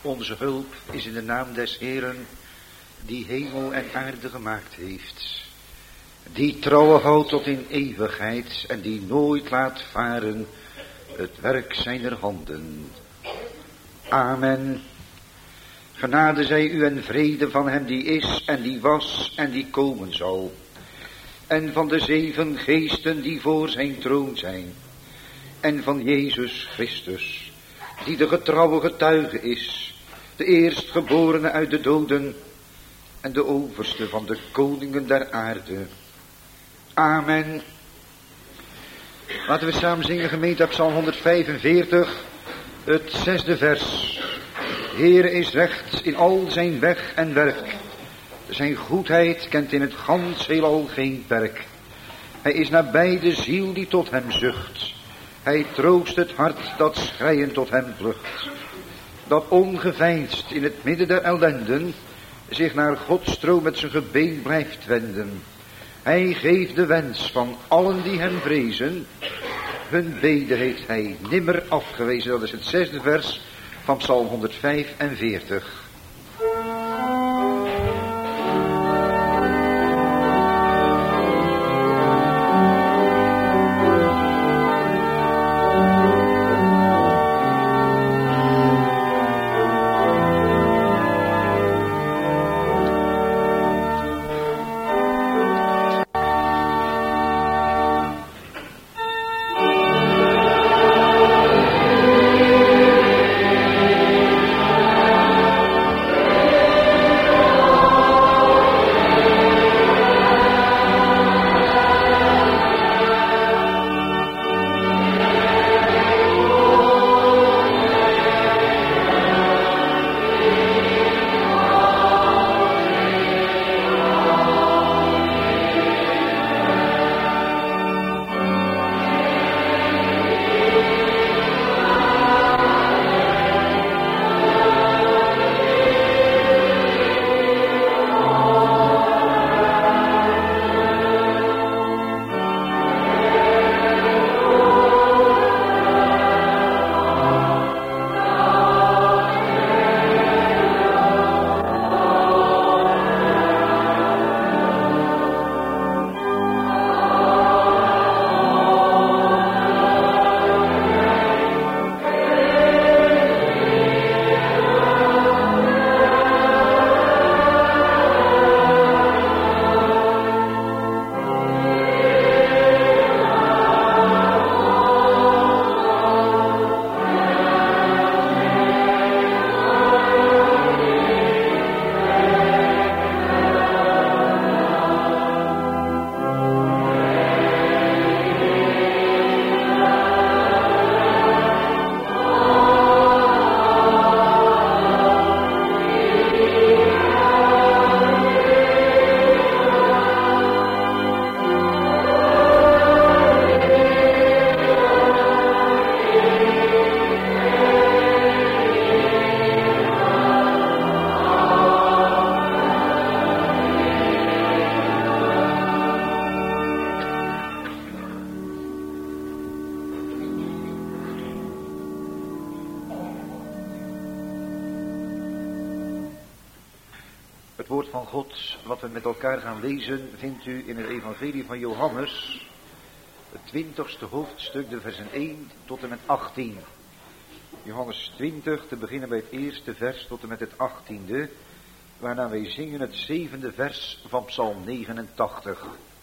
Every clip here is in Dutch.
Onze hulp is in de naam des Heeren, die hemel en aarde gemaakt heeft. Die trouwe houdt tot in eeuwigheid en die nooit laat varen het werk zijner handen. Amen. Genade zij u en vrede van hem die is en die was en die komen zal. En van de 7 geesten die voor zijn troon zijn. En van Jezus Christus, die de getrouwe getuige is, de eerstgeborene uit de doden en de overste van de koningen der aarde. Amen. Laten we samen zingen, gemeente, op Psalm 145, het 6e vers. Heere is recht in al zijn weg en werk. Zijn goedheid kent in het gans heelal geen perk. Hij is nabij de ziel die tot hem zucht. Hij troost het hart dat schreiend tot hem vlucht. Dat ongeveinsd in het midden der ellenden zich naar Gods stroom met zijn gebeen blijft wenden. Hij geeft de wens van allen die hem vrezen. Hun bede heeft hij nimmer afgewezen. Dat is het 6e vers van Psalm 145. Het woord van God, wat we met elkaar gaan lezen, vindt u in het evangelie van Johannes, het 20ste hoofdstuk, de versen 1 tot en met 18. Johannes 20, te beginnen bij het eerste vers tot en met het 18e, waarna wij zingen het 7e vers van Psalm 89.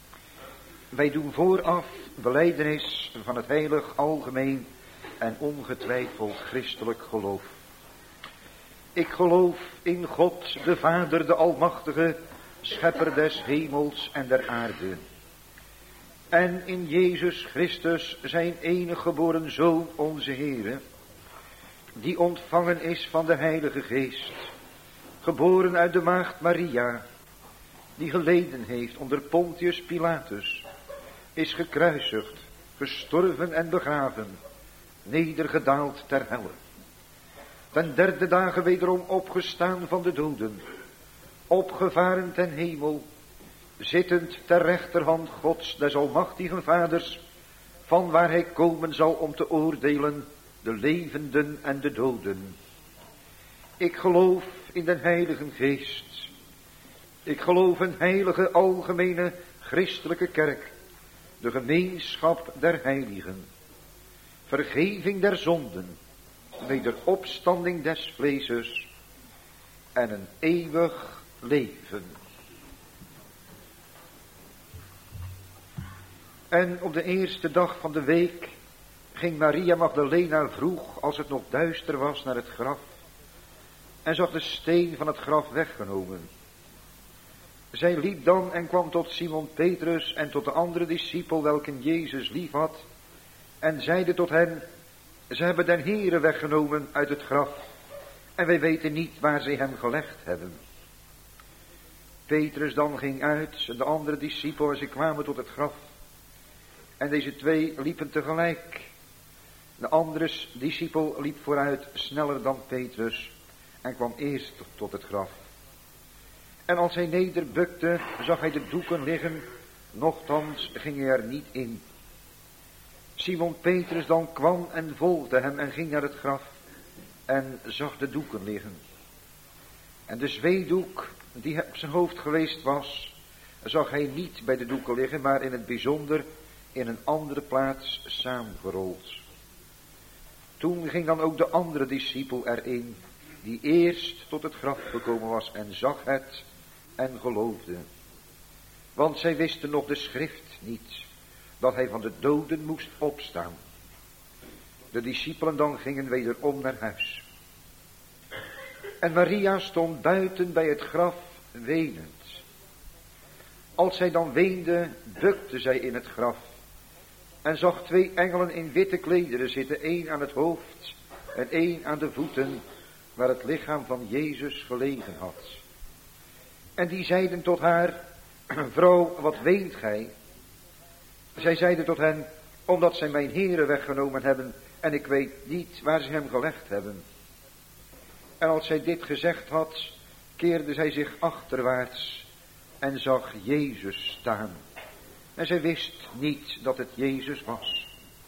Wij doen vooraf belijdenis van het heilig, algemeen en ongetwijfeld christelijk geloof. Ik geloof in God, de Vader, de Almachtige, schepper des hemels en der aarde. En in Jezus Christus, zijn enige geboren Zoon, onze Heere, die ontvangen is van de Heilige Geest, geboren uit de maagd Maria, die geleden heeft onder Pontius Pilatus, is gekruisigd, gestorven en begraven, nedergedaald ter helle. Ten 3e dagen wederom opgestaan van de doden, opgevaren ten hemel, zittend ter rechterhand Gods des almachtigen Vaders, van waar hij komen zal om te oordelen de levenden en de doden. Ik geloof in de Heilige Geest. Ik geloof een heilige, algemene, christelijke kerk. De gemeenschap der heiligen. Vergeving der zonden. Wederopstanding des vleeses. En een eeuwig leven. En op de eerste dag van de week ging Maria Magdalena vroeg, als het nog duister was, naar het graf. En zag de steen van het graf weggenomen. Zij liep dan en kwam tot Simon Petrus en tot de andere discipel, welke Jezus lief had. En zeide tot hen, ze hebben den Heere weggenomen uit het graf. En wij weten niet waar zij hem gelegd hebben. Petrus dan ging uit en de andere discipel en ze kwamen tot het graf. En deze twee liepen tegelijk. De andere discipel liep vooruit sneller dan Petrus en kwam eerst tot het graf. En als hij nederbukte, zag hij de doeken liggen, nochtans ging hij er niet in. Simon Petrus dan kwam en volgde hem en ging naar het graf en zag de doeken liggen. En de zweedoek die op zijn hoofd geweest was, zag hij niet bij de doeken liggen, maar in het bijzonder in een andere plaats samengerold. Toen ging dan ook de andere discipel erin, die eerst tot het graf gekomen was en zag het en geloofde. Want zij wisten nog de schrift niet, dat hij van de doden moest opstaan. De discipelen dan gingen wederom naar huis. En Maria stond buiten bij het graf wenend. Als zij dan weende, bukte zij in het graf. En zag twee engelen in witte klederen zitten, één aan het hoofd en één aan de voeten, waar het lichaam van Jezus gelegen had. En die zeiden tot haar, vrouw, wat weent gij? Zij zeiden tot hen, omdat zij mijn Heere weggenomen hebben en ik weet niet waar ze hem gelegd hebben. En als zij dit gezegd had, keerde zij zich achterwaarts en zag Jezus staan. En zij wist niet dat het Jezus was.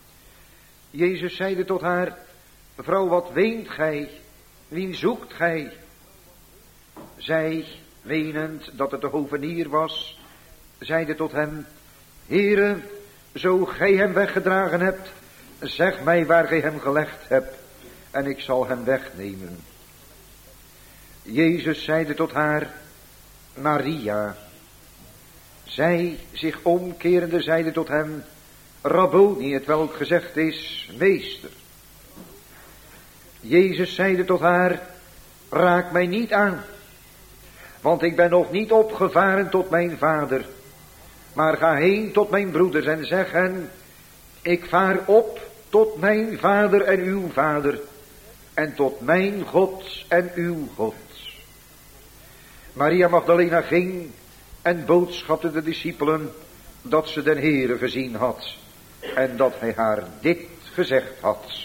Jezus zeide tot haar, vrouw, wat weent gij? Wien zoekt gij? Zij, wenend dat het de hovenier was, zeide tot hem, Heere, zo gij hem weggedragen hebt, zeg mij waar gij hem gelegd hebt, en ik zal hem wegnemen. Jezus zeide tot haar, Maria. Zij, zich omkerende, zeide tot hem, Rabboni, het welk gezegd is, meester. Jezus zeide tot haar, raak mij niet aan, want ik ben nog niet opgevaren tot mijn vader. Maar ga heen tot mijn broeders en zeg hen, ik vaar op tot mijn vader en uw vader, en tot mijn God en uw God. Maria Magdalena ging en boodschapte de discipelen dat ze den Heere gezien had en dat hij haar dit gezegd had.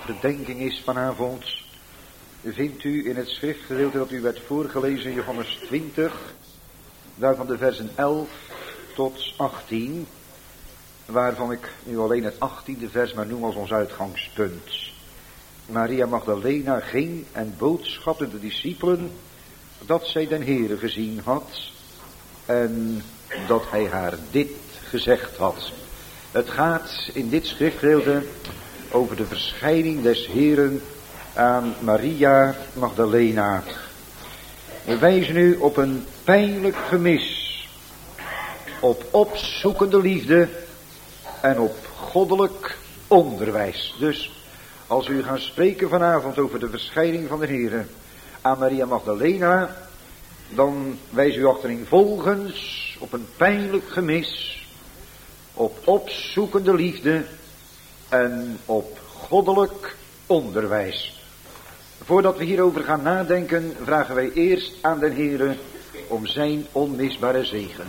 overdenking is vanavond, vindt u in het schriftgedeelte dat u werd voorgelezen, Johannes 20, daarvan de versen 11 tot 18, waarvan ik nu alleen het 18e vers maar noem als ons uitgangspunt. Maria Magdalena ging en boodschapte de discipelen dat zij den Heere gezien had en dat hij haar dit gezegd had. Het gaat in dit schriftgedeelte over de verschijning des Heeren aan Maria Magdalena. We wijzen nu op een pijnlijk gemis, op opzoekende liefde en op goddelijk onderwijs. Dus als we gaan spreken vanavond over de verschijning van de Heere aan Maria Magdalena, dan wijzen we achtereenvolgens op een pijnlijk gemis, op opzoekende liefde en op goddelijk onderwijs. Voordat we hierover gaan nadenken, vragen wij eerst aan de Heere om zijn onmisbare zegen.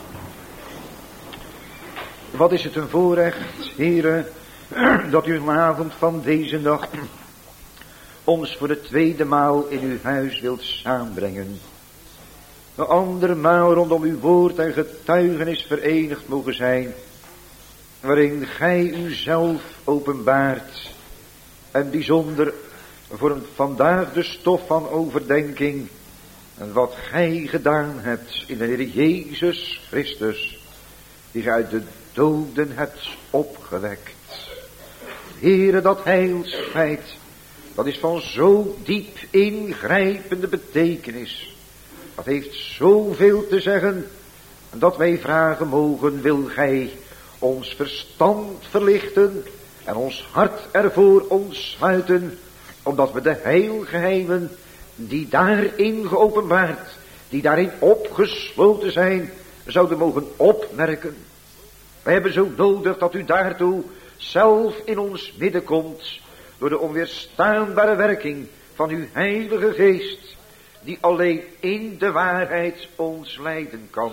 Wat is het een voorrecht, Heere, dat u vanavond van deze dag ons voor de tweede maal in uw huis wilt samenbrengen. De andere maal rondom uw woord en getuigenis verenigd mogen zijn, waarin gij uzelf openbaart en bijzonder voor vandaag de stof van overdenking en wat gij gedaan hebt in de Heer Jezus Christus, die gij uit de doden hebt opgewekt. Heere, dat heilsfeit, dat is van zo diep ingrijpende betekenis. Dat heeft zoveel te zeggen, dat wij vragen mogen, wil gij ons verstand verlichten en ons hart ervoor ontsluiten, omdat we de heilgeheimen die daarin geopenbaard, die daarin opgesloten zijn, zouden mogen opmerken. Wij hebben zo nodig dat u daartoe zelf in ons midden komt, door de onweerstaanbare werking van uw heilige geest, die alleen in de waarheid ons leiden kan.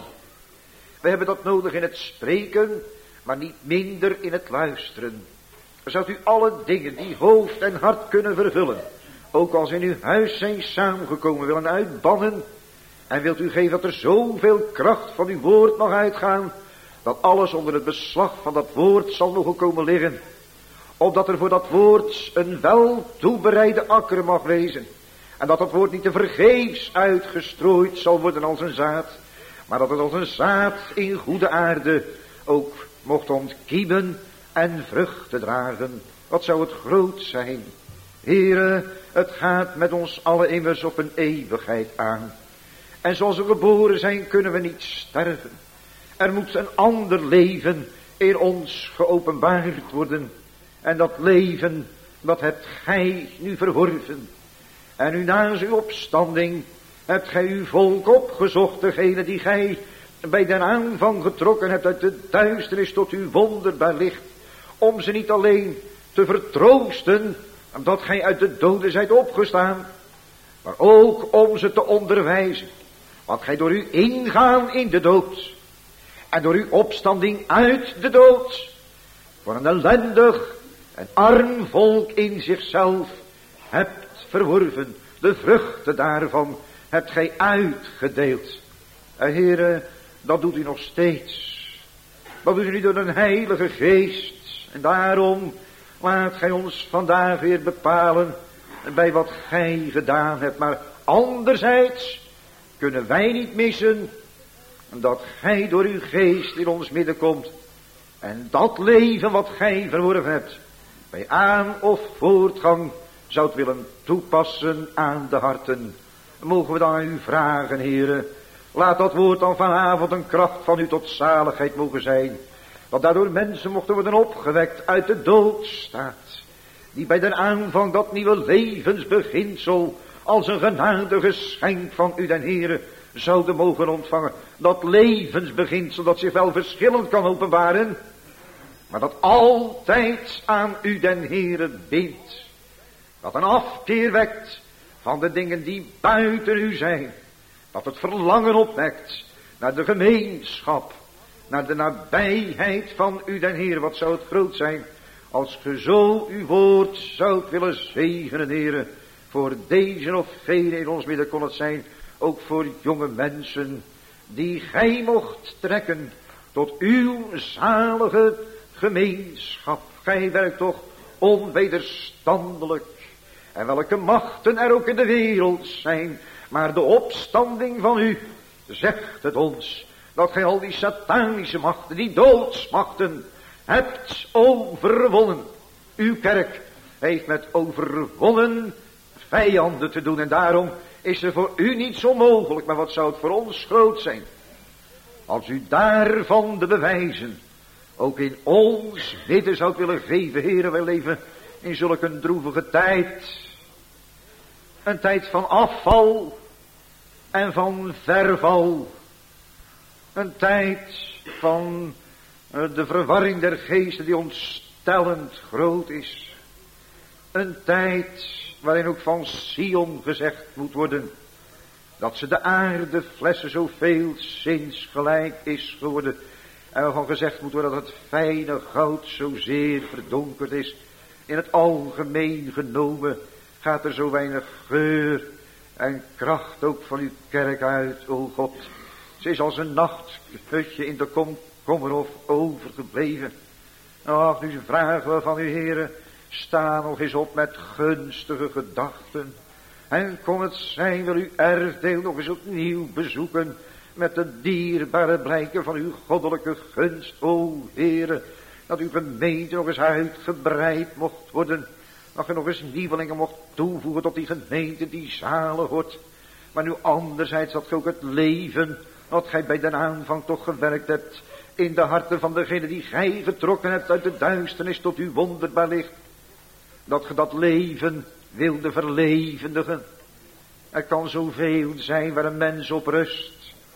We hebben dat nodig in het spreken, maar niet minder in het luisteren. Zodat u alle dingen die hoofd en hart kunnen vervullen, ook als in uw huis zijn samengekomen, willen uitbannen. En wilt u geven dat er zoveel kracht van uw woord mag uitgaan, dat alles onder het beslag van dat woord zal mogen komen liggen. Opdat er voor dat woord een wel toebereide akker mag wezen. En dat het woord niet te vergeefs uitgestrooid zal worden als een zaad, maar dat het als een zaad in goede aarde ook mocht ontkiemen en vruchten dragen. Wat zou het groot zijn. Heere, het gaat met ons allen immers op een eeuwigheid aan. En zoals we geboren zijn, kunnen we niet sterven. Er moet een ander leven in ons geopenbaard worden. En dat leven, dat hebt gij nu verworven. En nu na uw opstanding hebt gij uw volk opgezocht, degene die gij bij den aanvang getrokken hebt uit de duisternis tot uw wonderbaar licht, om ze niet alleen te vertroosten, omdat gij uit de doden zijt opgestaan, maar ook om ze te onderwijzen, wat gij door uw ingaan in de dood en door uw opstanding uit de dood voor een ellendig en arm volk in zichzelf hebt verworven. De vruchten daarvan hebt gij uitgedeeld. En Heere, dat doet u nog steeds. Dat doet u door een heilige geest. En daarom laat gij ons vandaag weer bepalen bij wat gij gedaan hebt. Maar anderzijds kunnen wij niet missen dat gij door uw geest in ons midden komt. En dat leven wat gij verworven hebt, bij aan- of voortgang zoudt willen toepassen aan de harten. Mogen we dan aan u vragen, Heere, laat dat woord dan vanavond een kracht van u tot zaligheid mogen zijn. Dat daardoor mensen mochten worden opgewekt uit de doodstaat, die bij de aanvang dat nieuwe levensbeginsel als een genadig geschenk van u den Heere zouden mogen ontvangen. Dat levensbeginsel dat zich wel verschillend kan openbaren, maar dat altijd aan u den Heere bindt. Dat een afkeer wekt van de dingen die buiten u zijn. Dat het verlangen opwekt naar de gemeenschap, naar de nabijheid van u den Heer. Wat zou het groot zijn als ge zo uw woord zoudt willen zegenen, Heere, voor deze of velen in ons midden kon het zijn, ook voor jonge mensen, die gij mocht trekken tot uw zalige gemeenschap. Gij werkt toch onwederstandelijk. En welke machten er ook in de wereld zijn, maar de opstanding van u zegt het ons, dat gij al die satanische machten, die doodsmachten, hebt overwonnen. Uw kerk heeft met overwonnen vijanden te doen. En daarom is er voor u niets onmogelijk. Maar wat zou het voor ons groot zijn, als u daarvan de bewijzen ook in ons midden zou willen geven. Heere, wij leven in zulke een droevige tijd. Een tijd van afval en van verval. Een tijd van de verwarring der geesten die ontstellend groot is. Een tijd waarin ook van Sion gezegd moet worden dat ze de aardeflessen zoveel zins gelijk is geworden. En waarvan gezegd moet worden dat het fijne goud zozeer verdonkerd is. In het algemeen genomen gaat er zo weinig geur en kracht ook van uw kerk uit, o God. Ze is als een nachthutje in de komkommerhof overgebleven. Ach, nu vragen we van u, Heere, sta nog eens op met gunstige gedachten. En kon het zijn, wil uw erfdeel nog eens opnieuw bezoeken met de dierbare blijken van uw goddelijke gunst, o Heere. Dat uw gemeente nog eens uitgebreid mocht worden. Dat u nog eens nieuwelingen mocht toevoegen tot die gemeente die zalig wordt. Maar nu anderzijds dat ge ook het leven, wat gij bij de aanvang toch gewerkt hebt, in de harten van degene die gij getrokken hebt uit de duisternis tot uw wonderbaar licht. Dat ge dat leven wilde verlevendigen. Er kan zoveel zijn waar een mens op rust.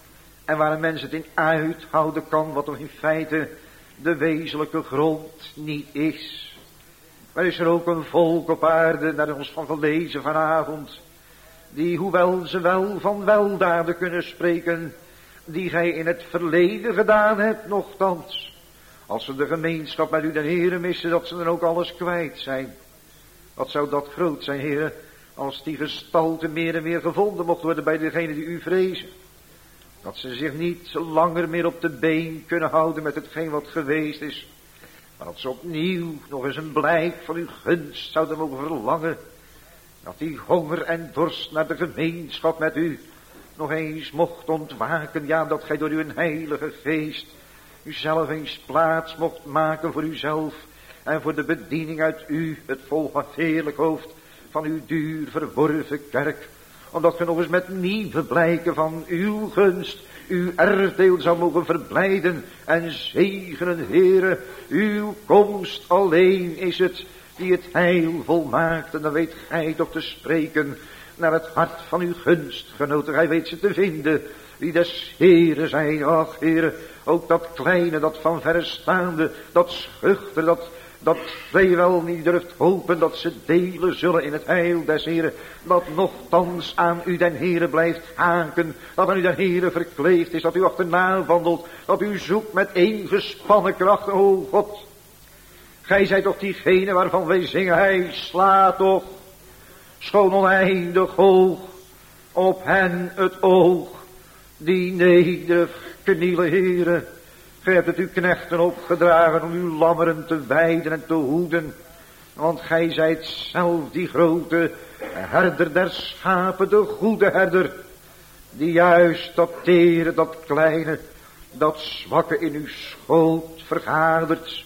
En waar een mens het in uithouden kan, wat toch in feite de wezenlijke grond niet is. Maar is er ook een volk op aarde, naar ons van gelezen vanavond, die hoewel ze wel van weldaden kunnen spreken, die gij in het verleden gedaan hebt, nochtans, als ze de gemeenschap met u den Heere missen, dat ze dan ook alles kwijt zijn. Wat zou dat groot zijn, Heere, als die gestalte meer en meer gevonden mocht worden bij degenen die u vrezen. Dat ze zich niet langer meer op de been kunnen houden met hetgeen wat geweest is. Maar dat ze opnieuw nog eens een blijk van uw gunst zouden mogen verlangen. Dat die honger en dorst naar de gemeenschap met u nog eens mocht ontwaken. Ja, dat gij door uw heilige geest uzelf eens plaats mocht maken voor uzelf. En voor de bediening uit u, het vol heerlijk hoofd van uw duur verworven kerk. Omdat ge nog eens met nieuwe blijken van uw gunst, uw erfdeel zou mogen verblijden en zegenen, Heere. Uw komst alleen is het die het heil volmaakt. En dan weet gij toch te spreken naar het hart van uw gunstgenoten. Gij weet ze te vinden, die des Heere zijn. Ach, Heere, ook dat kleine, dat van verre staande, dat schuchter, dat zij wel niet durft hopen dat ze delen zullen in het heil des Heeren. Dat nochtans aan u den Heere blijft haken. Dat aan u den Heere verkleefd is. Dat u achterna wandelt. Dat u zoekt met ingespannen kracht. O God. Gij zijt toch diegene waarvan wij zingen. Hij slaat toch schoon oneindig hoog op hen het oog. Die nederig knielen, Heere. Gij hebt het uw knechten opgedragen om uw lammeren te weiden en te hoeden. Want gij zijt zelf die grote herder der schapen, de goede herder. Die juist dat tere, dat kleine, dat zwakke in uw schoot vergadert.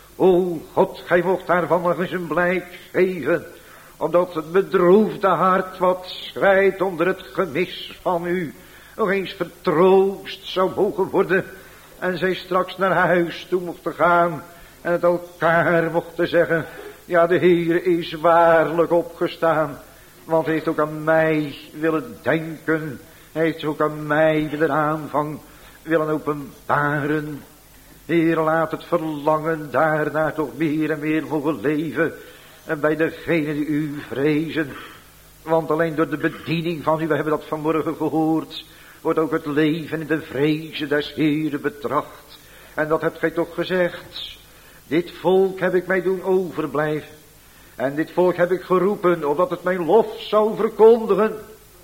O God, gij mocht daarvan nog eens een blijk geven. Omdat het bedroefde hart wat schrijdt onder het gemis van u nog eens vertroost zou mogen worden. En zij straks naar huis toe mochten gaan. En het elkaar mochten zeggen. Ja, de Heer is waarlijk opgestaan. Want hij heeft ook aan mij willen denken. Hij heeft ook aan mij willen aanvang willen openbaren. Heer, laat het verlangen daarnaar toch meer en meer mogen leven. En bij degenen die u vrezen. Want alleen door de bediening van u, we hebben dat vanmorgen gehoord, wordt ook het leven in de vrezen des Heeren betracht. En dat hebt gij toch gezegd. Dit volk heb ik mij doen overblijven. En dit volk heb ik geroepen, opdat het mijn lof zou verkondigen.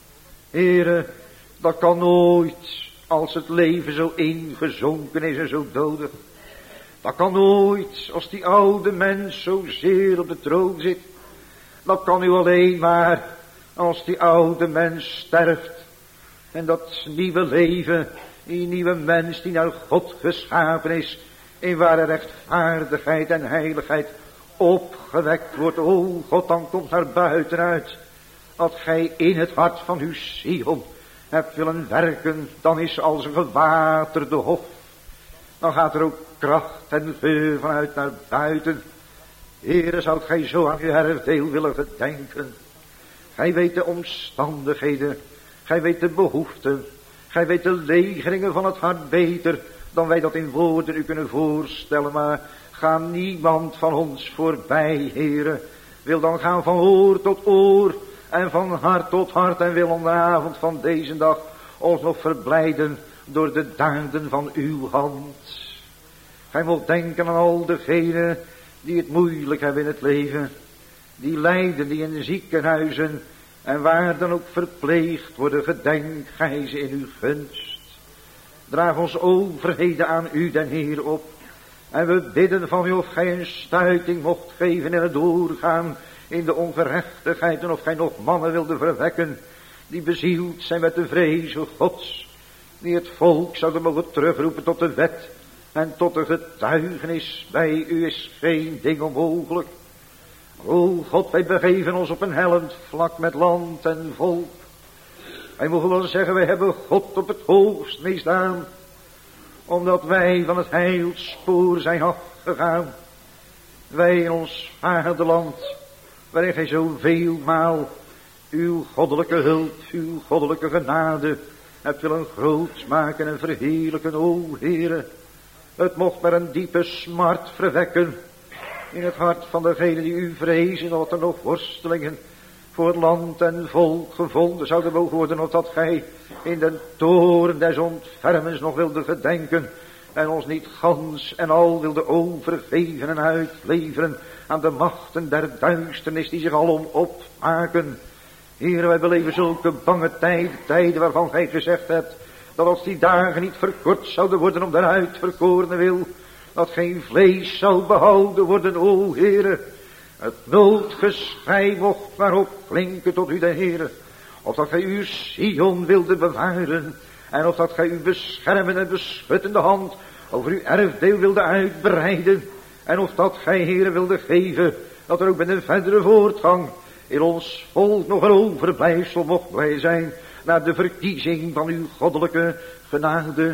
Heere, dat kan nooit, als het leven zo ingezonken is en zo dodig. Dat kan nooit, als die oude mens zo zeer op de troon zit. Dat kan u alleen maar, als die oude mens sterft. En dat nieuwe leven, die nieuwe mens die naar God geschapen is, in ware rechtvaardigheid en heiligheid opgewekt wordt. O God, dan komt naar buiten uit, dat gij in het hart van uw Sion hebt willen werken, dan is als een gewaterde hof. Dan gaat er ook kracht en vuur vanuit naar buiten. Heere, zoudt gij zo aan uw erfdeel willen gedenken. Gij weet de omstandigheden, gij weet de behoeften, gij weet de legeringen van het hart beter dan wij dat in woorden u kunnen voorstellen. Maar ga niemand van ons voorbij, Heere. Wil dan gaan van oor tot oor en van hart tot hart, en wil om de avond van deze dag ons nog verblijden door de daden van uw hand. Gij moet denken aan al degenen die het moeilijk hebben in het leven, die lijden, die in ziekenhuizen en waar dan ook verpleegd worden. Gedenk gij ze in uw gunst. Draag ons overheden aan u, den Heer, op. En we bidden van u of gij een stuiting mocht geven in het doorgaan in de ongerechtigheid, en of gij nog mannen wilde verwekken die bezield zijn met de vrezen Gods, die het volk zouden mogen terugroepen tot de wet en tot de getuigenis. Bij u is geen ding onmogelijk. O God, wij begeven ons op een hellend vlak met land en volk. Wij mogen wel zeggen, wij hebben God op het hoogst misdaan, omdat wij van het heilspoor zijn afgegaan. Wij in ons vaderland, waarin gij zoveel maal uw goddelijke hulp, uw goddelijke genade hebt willen groot maken en verheerlijken. O Heere, het mocht maar een diepe smart verwekken in het hart van degenen die u vrezen, dat er nog worstelingen voor land en volk gevonden zouden mogen worden, of dat gij in den toren des ontfermens nog wilde gedenken en ons niet gans en al wilde overgeven en uitleveren aan de machten der duisternis die zich alom opmaken. Heer, wij beleven zulke bange tijden waarvan gij gezegd hebt dat als die dagen niet verkort zouden worden om de uitverkorene wil, dat geen vlees zou behouden worden. O Heere, het noodgeschrei mocht maar opklinken tot u de Heere, of dat gij uw Sion wilde bewaren, en of dat gij uw beschermende en beschuttende hand over uw erfdeel wilde uitbreiden, en of dat gij, Heere, wilde geven dat er ook met een verdere voortgang in ons volk nog een overblijfsel mocht blij zijn naar de verkiezing van uw goddelijke genade.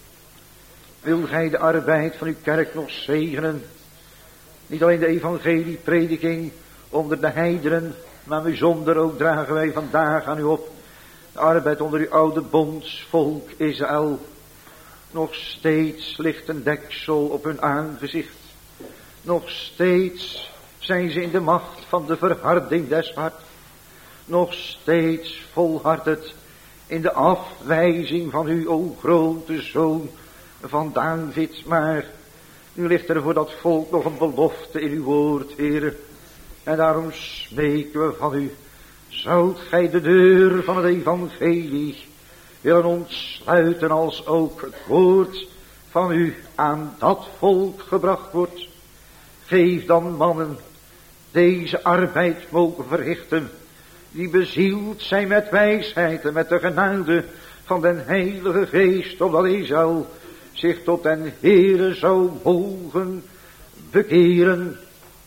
Wil gij de arbeid van uw kerk nog zegenen? Niet alleen de evangelieprediking onder de heidenen, maar bijzonder ook dragen wij vandaag aan u op de arbeid onder uw oude bondsvolk Israël. Nog steeds ligt een deksel op hun aangezicht. Nog steeds zijn ze in de macht van de verharding des hart. Nog steeds volhardend in de afwijzing van u, o grote Zoon van David. Maar nu ligt er voor dat volk nog een belofte in uw woord, Heere. En daarom smeken we van u, zoudt gij de deur van het evangelie willen ontsluiten, als ook het woord van u aan dat volk gebracht wordt. Geef dan mannen deze arbeid mogen verrichten, die bezield zijn met wijsheid en met de genade van den Heilige Geest, opdat Israël zich tot den Heere zou mogen bekeren.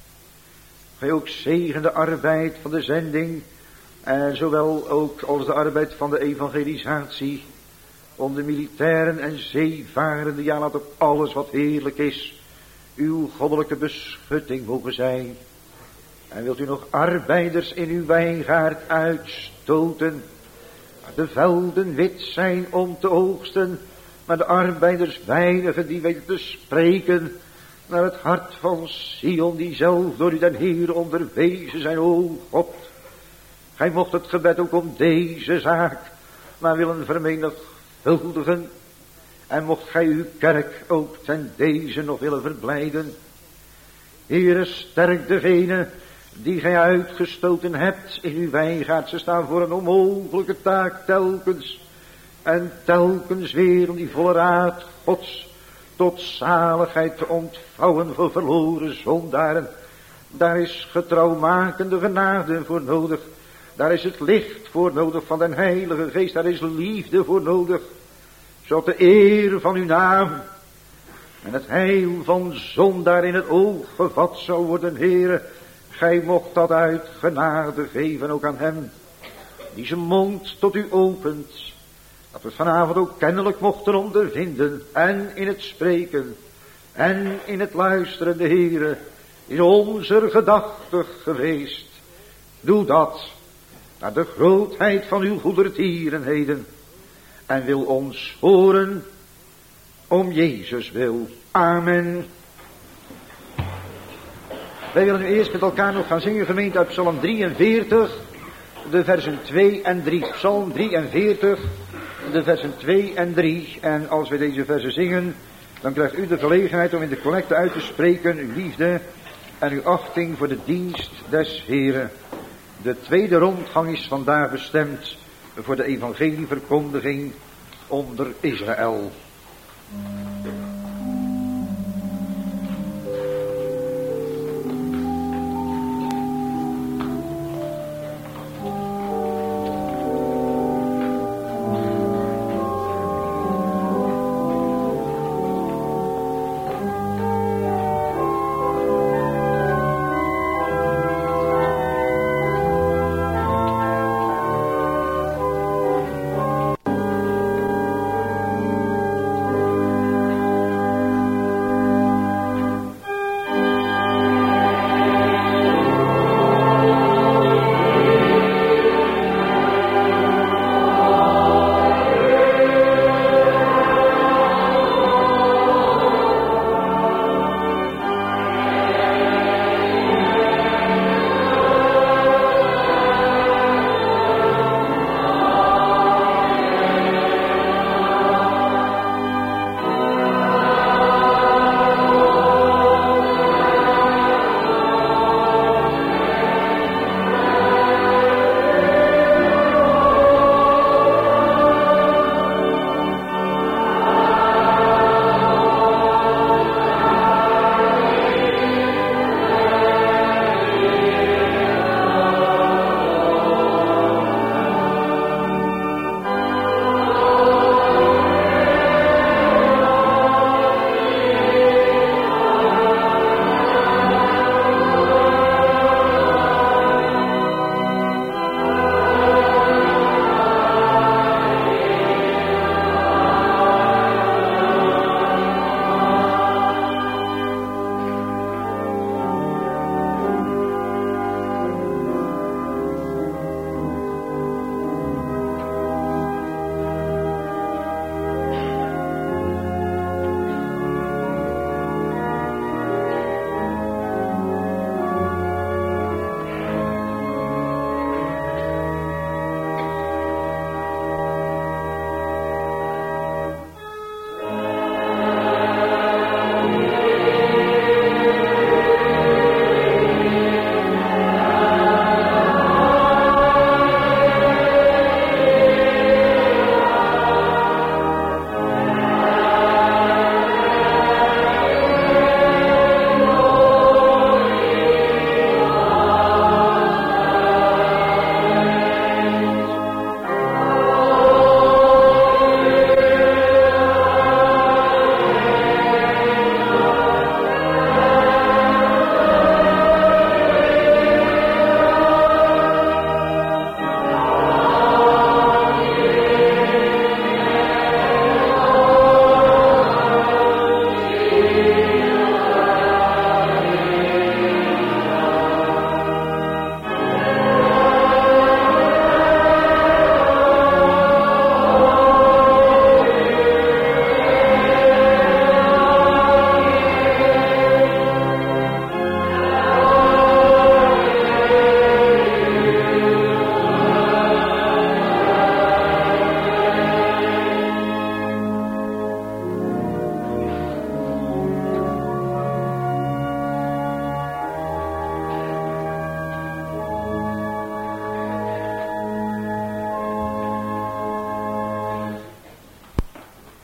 Gij ook zegen de arbeid van de zending, en zowel ook als de arbeid van de evangelisatie, om de militairen en zeevarenden, ja, laat op alles wat heerlijk is, uw goddelijke beschutting mogen zijn. En wilt u nog arbeiders in uw wijngaard uitstoten, de velden wit zijn om te oogsten, maar de arbeiders weinigen die weten te spreken naar het hart van Sion, die zelf door u den Heer onderwezen zijn. O God, gij mocht het gebed ook om deze zaak maar willen vermenigvuldigen, en mocht gij uw kerk ook ten deze nog willen verblijden. Heere, sterk degene die gij uitgestoten hebt in uw wijngaard. Ze staan voor een onmogelijke taak telkens en telkens weer om die volle raad Gods tot zaligheid te ontvouwen voor verloren zondaren. Daar is getrouwmakende genade voor nodig. Daar is het licht voor nodig van den Heilige Geest. Daar is liefde voor nodig. Zodat de eer van uw naam en het heil van zondaar in het oog gevat zou worden, Heere. Gij mocht dat uit genade geven ook aan hem die zijn mond tot u opent. Dat we het vanavond ook kennelijk mochten ondervinden. En in het spreken en in het luisteren, de Heere, is onze gedachte geweest. Doe dat naar de grootheid van uw goedertierenheden. En wil ons horen om Jezus wil. Amen. Wij willen nu eerst met elkaar nog gaan zingen, gemeente, uit Psalm 43, de versen 2 en 3. Psalm 43, de versen 2 en 3. En als wij deze versen zingen, dan krijgt u de gelegenheid om in de collecte uit te spreken uw liefde en uw achting voor de dienst des Heren. De tweede rondgang is vandaag bestemd voor de evangelieverkondiging onder Israël.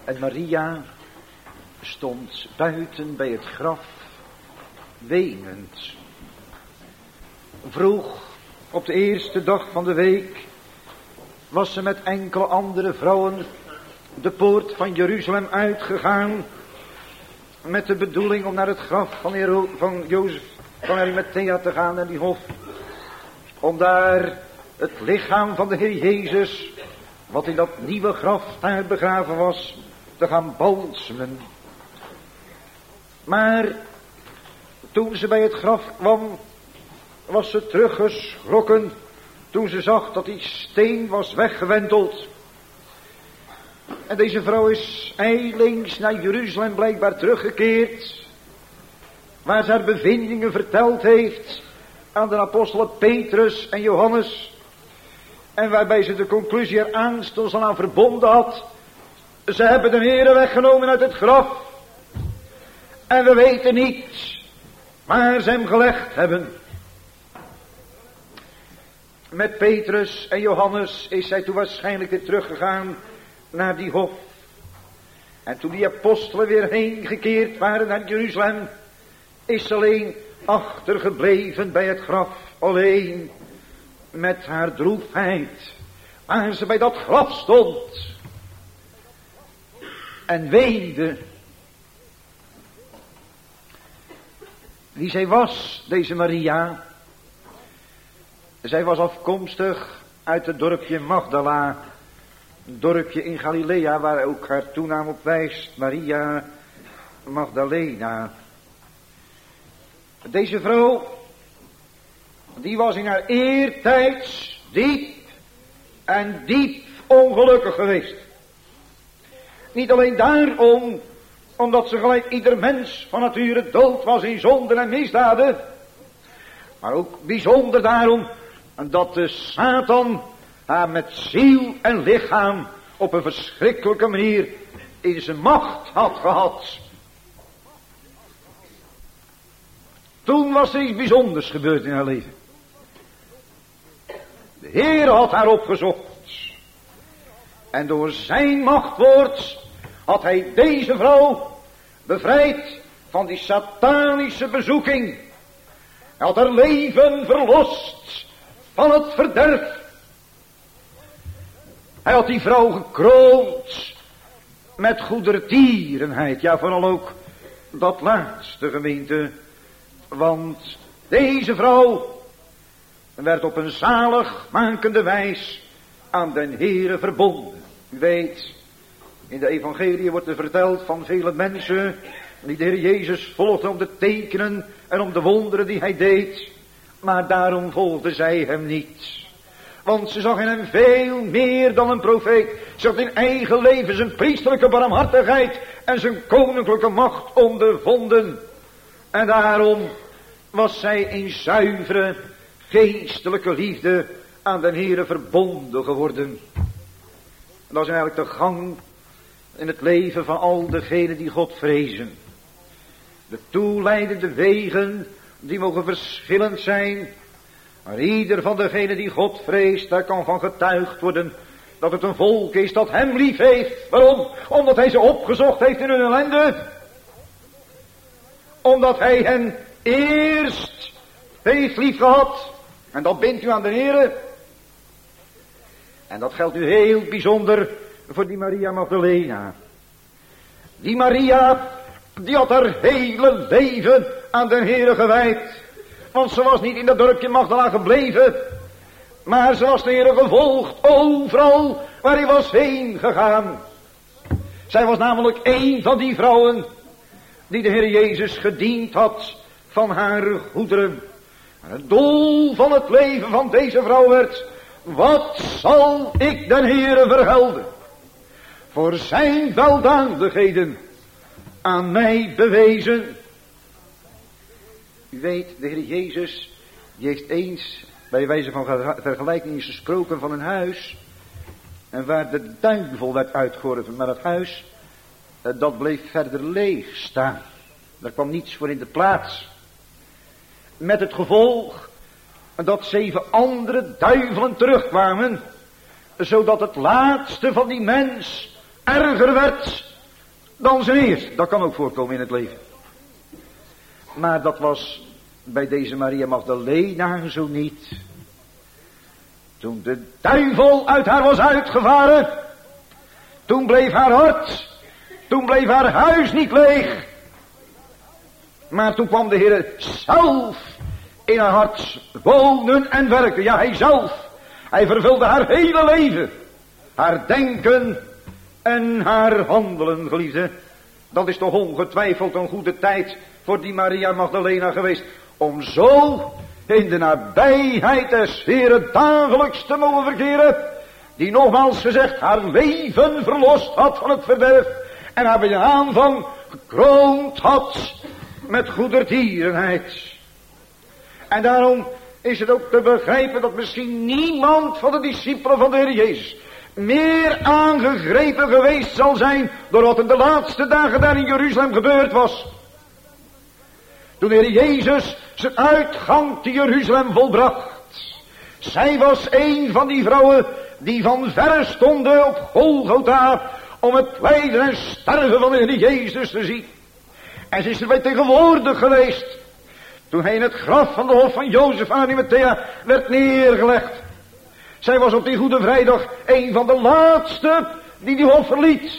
En Maria stond buiten bij het graf, wenend. Vroeg op de eerste dag van de week was ze met enkele andere vrouwen de poort van Jeruzalem uitgegaan, met de bedoeling om naar het graf van Jozef van Arimathea te gaan en die hof, om daar het lichaam van de Heer Jezus, wat in dat nieuwe graf daar begraven was, te gaan balsemen. Maar toen ze bij het graf kwam, was ze teruggeschrokken toen ze zag dat die steen was weggewenteld. En deze vrouw is ijlings naar Jeruzalem blijkbaar teruggekeerd, waar ze haar bevindingen verteld heeft aan de apostelen Petrus en Johannes, en waarbij ze de conclusie er aanstonds aan verbonden had: ze hebben de Heere weggenomen uit het graf, en we weten niet waar ze hem gelegd hebben. Met Petrus en Johannes is zij toen waarschijnlijk weer teruggegaan naar die hof. En toen die apostelen weer heen gekeerd waren naar Jeruzalem, is ze alleen achtergebleven bij het graf, alleen met haar droefheid, waar ze bij dat graf stond en weende. Wie zij was, deze Maria, zij was afkomstig uit het dorpje Magdala, een dorpje in Galilea, waar ook haar toenaam op wijst, Maria Magdalena. Deze vrouw, die was in haar eertijds diep ongelukkig geweest. Niet alleen daarom, omdat ze gelijk ieder mens van nature dood was in zonden en misdaden, maar ook bijzonder daarom dat de Satan haar met ziel en lichaam op een verschrikkelijke manier in zijn macht had gehad. Toen was er iets bijzonders gebeurd in haar leven. De Heer had haar opgezocht. En door zijn machtwoord had hij deze vrouw bevrijd van die satanische bezoeking. Hij had haar leven verlost van het verderf. Hij had die vrouw gekroond met goedertierenheid. Ja, vooral ook dat laatste, gemeente. Want deze vrouw werd op een zaligmakende wijs aan den Heere verbonden. U weet, in de evangelie wordt er verteld van vele mensen die de Heer Jezus volgden om de tekenen en om de wonderen die hij deed. Maar daarom volgden zij hem niet. Want ze zag in hem veel meer dan een profeet. Ze had in eigen leven zijn priesterlijke barmhartigheid en zijn koninklijke macht ondervonden. En daarom was zij in zuivere geestelijke liefde aan den Heere verbonden geworden. En dat is eigenlijk de gang in het leven van al degenen die God vrezen. De toeleidende wegen, die mogen verschillend zijn. Maar ieder van degenen die God vreest, daar kan van getuigd worden dat het een volk is dat hem lief heeft. Waarom? Omdat hij ze opgezocht heeft in hun ellende. Omdat hij hen eerst heeft lief gehad. En dat bindt u aan de Heere. En dat geldt nu heel bijzonder voor die Maria Magdalena. Die Maria, die had haar hele leven aan de Heere gewijd. Want ze was niet in dat dorpje Magdala gebleven, maar ze was de Heere gevolgd overal waar hij was heen gegaan. Zij was namelijk een van die vrouwen die de Heer Jezus gediend had van haar goederen. En het doel van het leven van deze vrouw werd: wat zal ik den Heere vergelden voor zijn weldadigheden aan mij bewezen? U weet, de Heer Jezus, die heeft eens bij wijze van vergelijking gesproken van een huis. En waar de duivel werd uitgeworpen, maar het huis, dat bleef verder leeg staan. Daar kwam niets voor in de plaats. Met het gevolg dat 7 andere duivelen terugkwamen, zodat het laatste van die mens erger werd dan zijn eerst. Dat kan ook voorkomen in het leven. Maar dat was bij deze Maria Magdalena zo niet. Toen de duivel uit haar was uitgevaren, toen bleef haar hart, toen bleef haar huis niet leeg. Maar toen kwam de Heer zelf in haar hart wonen en werken. Ja, hij zelf. Hij vervulde haar hele leven. Haar denken en haar handelen, geliefde. Dat is toch ongetwijfeld een goede tijd voor die Maria Magdalena geweest. Om zo in de nabijheid des Heeren dagelijks te mogen verkeren. Die nogmaals gezegd haar leven verlost had van het verderf. En haar bij de aanvang gekroond had met goedertierenheid. En daarom is het ook te begrijpen dat misschien niemand van de discipelen van de Heer Jezus meer aangegrepen geweest zal zijn door wat in de laatste dagen daar in Jeruzalem gebeurd was. Toen de Heer Jezus zijn uitgang te Jeruzalem volbracht. Zij was een van die vrouwen die van verre stonden op Golgotha om het lijden en sterven van de Heer Jezus te zien. En ze is erbij tegenwoordig geweest toen hij in het graf van de hof van Jozef en Arimathea werd neergelegd. Zij was op die Goede Vrijdag een van de laatste die hof verliet.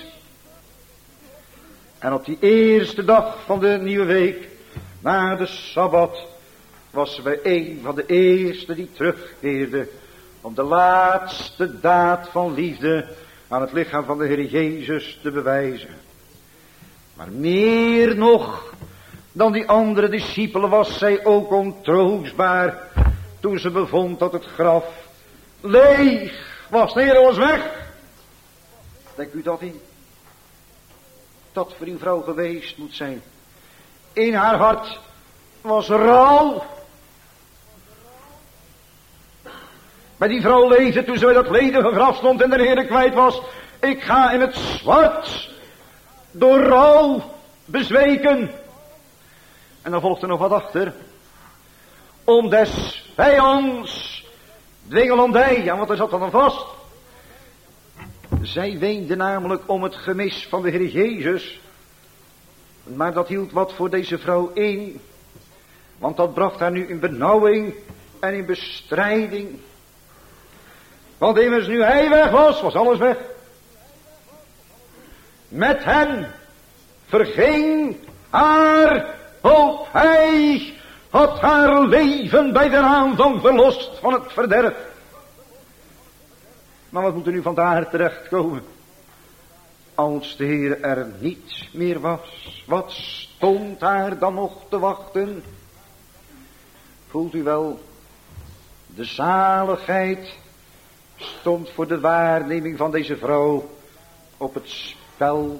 En op die eerste dag van de nieuwe week, na de Sabbat, was ze bij een van de eerste die terugkeerde om de laatste daad van liefde aan het lichaam van de Heer Jezus te bewijzen. Maar meer nog dan die andere discipelen was zij ook ontroostbaar toen ze bevond dat het graf leeg was. De Heer was weg. Denkt u dat in? Dat voor uw vrouw geweest moet zijn. In haar hart was rouw. Bij die vrouw leefde toen ze bij dat ledige graf stond en de Heer kwijt was. Ik ga in het zwart door rouw bezweken. En dan volgt er nog wat achter. Om des vijands dwingelandij. Ja, want er zat dan vast. Zij weende namelijk om het gemis van de Heer Jezus. Maar dat hield wat voor deze vrouw in. Want dat bracht haar nu in benauwing en in bestrijding. Want immers nu hij weg was, was alles weg. Met hen verging haar hoop. Hij had haar leven bij de aanvang verlost van het verderf. Maar wat moet er nu van daar terechtkomen? Als de Heer er niet meer was, wat stond haar dan nog te wachten? Voelt u wel, de zaligheid stond voor de waarneming van deze vrouw op het spel.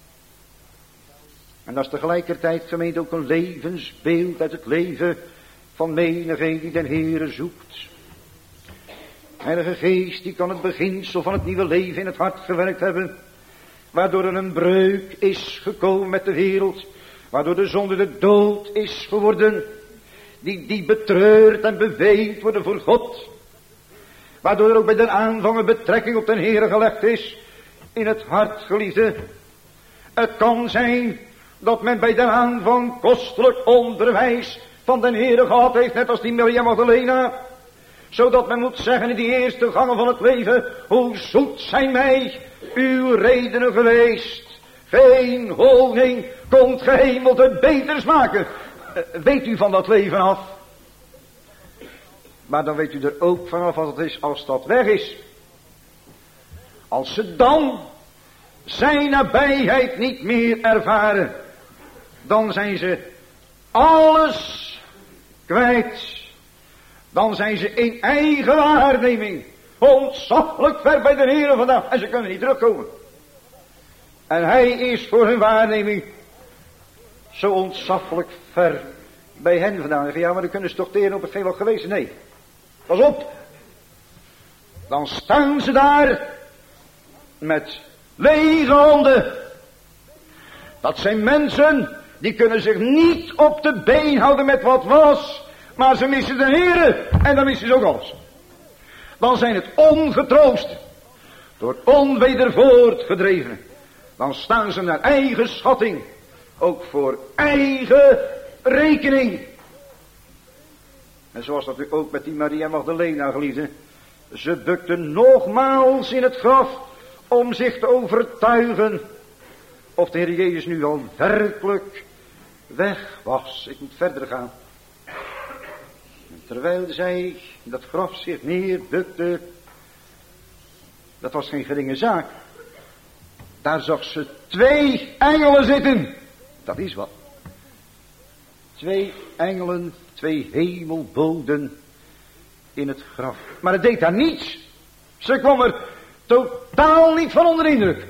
En dat is tegelijkertijd gemeente ook een levensbeeld uit het leven van menigeen die den Heere zoekt. Heilige Geest, die kan het beginsel van het nieuwe leven in het hart gewerkt hebben. Waardoor er een breuk is gekomen met de wereld. Waardoor de zonde de dood is geworden. Die betreurd en beweend worden voor God. Waardoor er ook bij de aanvang een betrekking op den Heere gelegd is. In het hart, geliefde. Het kan zijn dat men bij de aanvang kostelijk onderwijs van den Heere gehad heeft. Net als die Maria Magdalena. Zodat men moet zeggen in die eerste gangen van het leven. Hoe zoet zijn mij uw redenen geweest. Geen honing komt gehemelte beter smaken. Weet u van dat leven af? Maar dan weet u er ook vanaf wat het is als dat weg is. Als ze dan zijn nabijheid niet meer ervaren. Dan zijn ze alles kwijt. Dan zijn ze in eigen waarneming ontzaglijk ver bij de Heere vandaan. En ze kunnen niet terugkomen. En hij is voor hun waarneming zo ontzaglijk ver bij hen vandaan. Ja, maar dan kunnen ze toch teren op hetgeen wat geweest is. Nee, pas op. Dan staan ze daar met lege handen. Dat zijn mensen die kunnen zich niet op de been houden met wat was. Maar ze missen de Heere en dan missen ze ook alles. Dan zijn het ongetroost, door onweder voortgedreven. Dan staan ze naar eigen schatting. Ook voor eigen rekening. En zoals dat u ook met die Maria Magdalena, geliefde. Ze bukte nogmaals in het graf om zich te overtuigen of de Heer Jezus nu al werkelijk weg was. Ik moet verder gaan. En terwijl zij in dat graf zich neerbukte, dat was geen geringe zaak. Daar zag ze 2 engelen zitten. Dat is wat. 2 engelen, 2 hemelboden in het graf. Maar het deed haar niets. Ze kwam er totaal niet van onder indruk.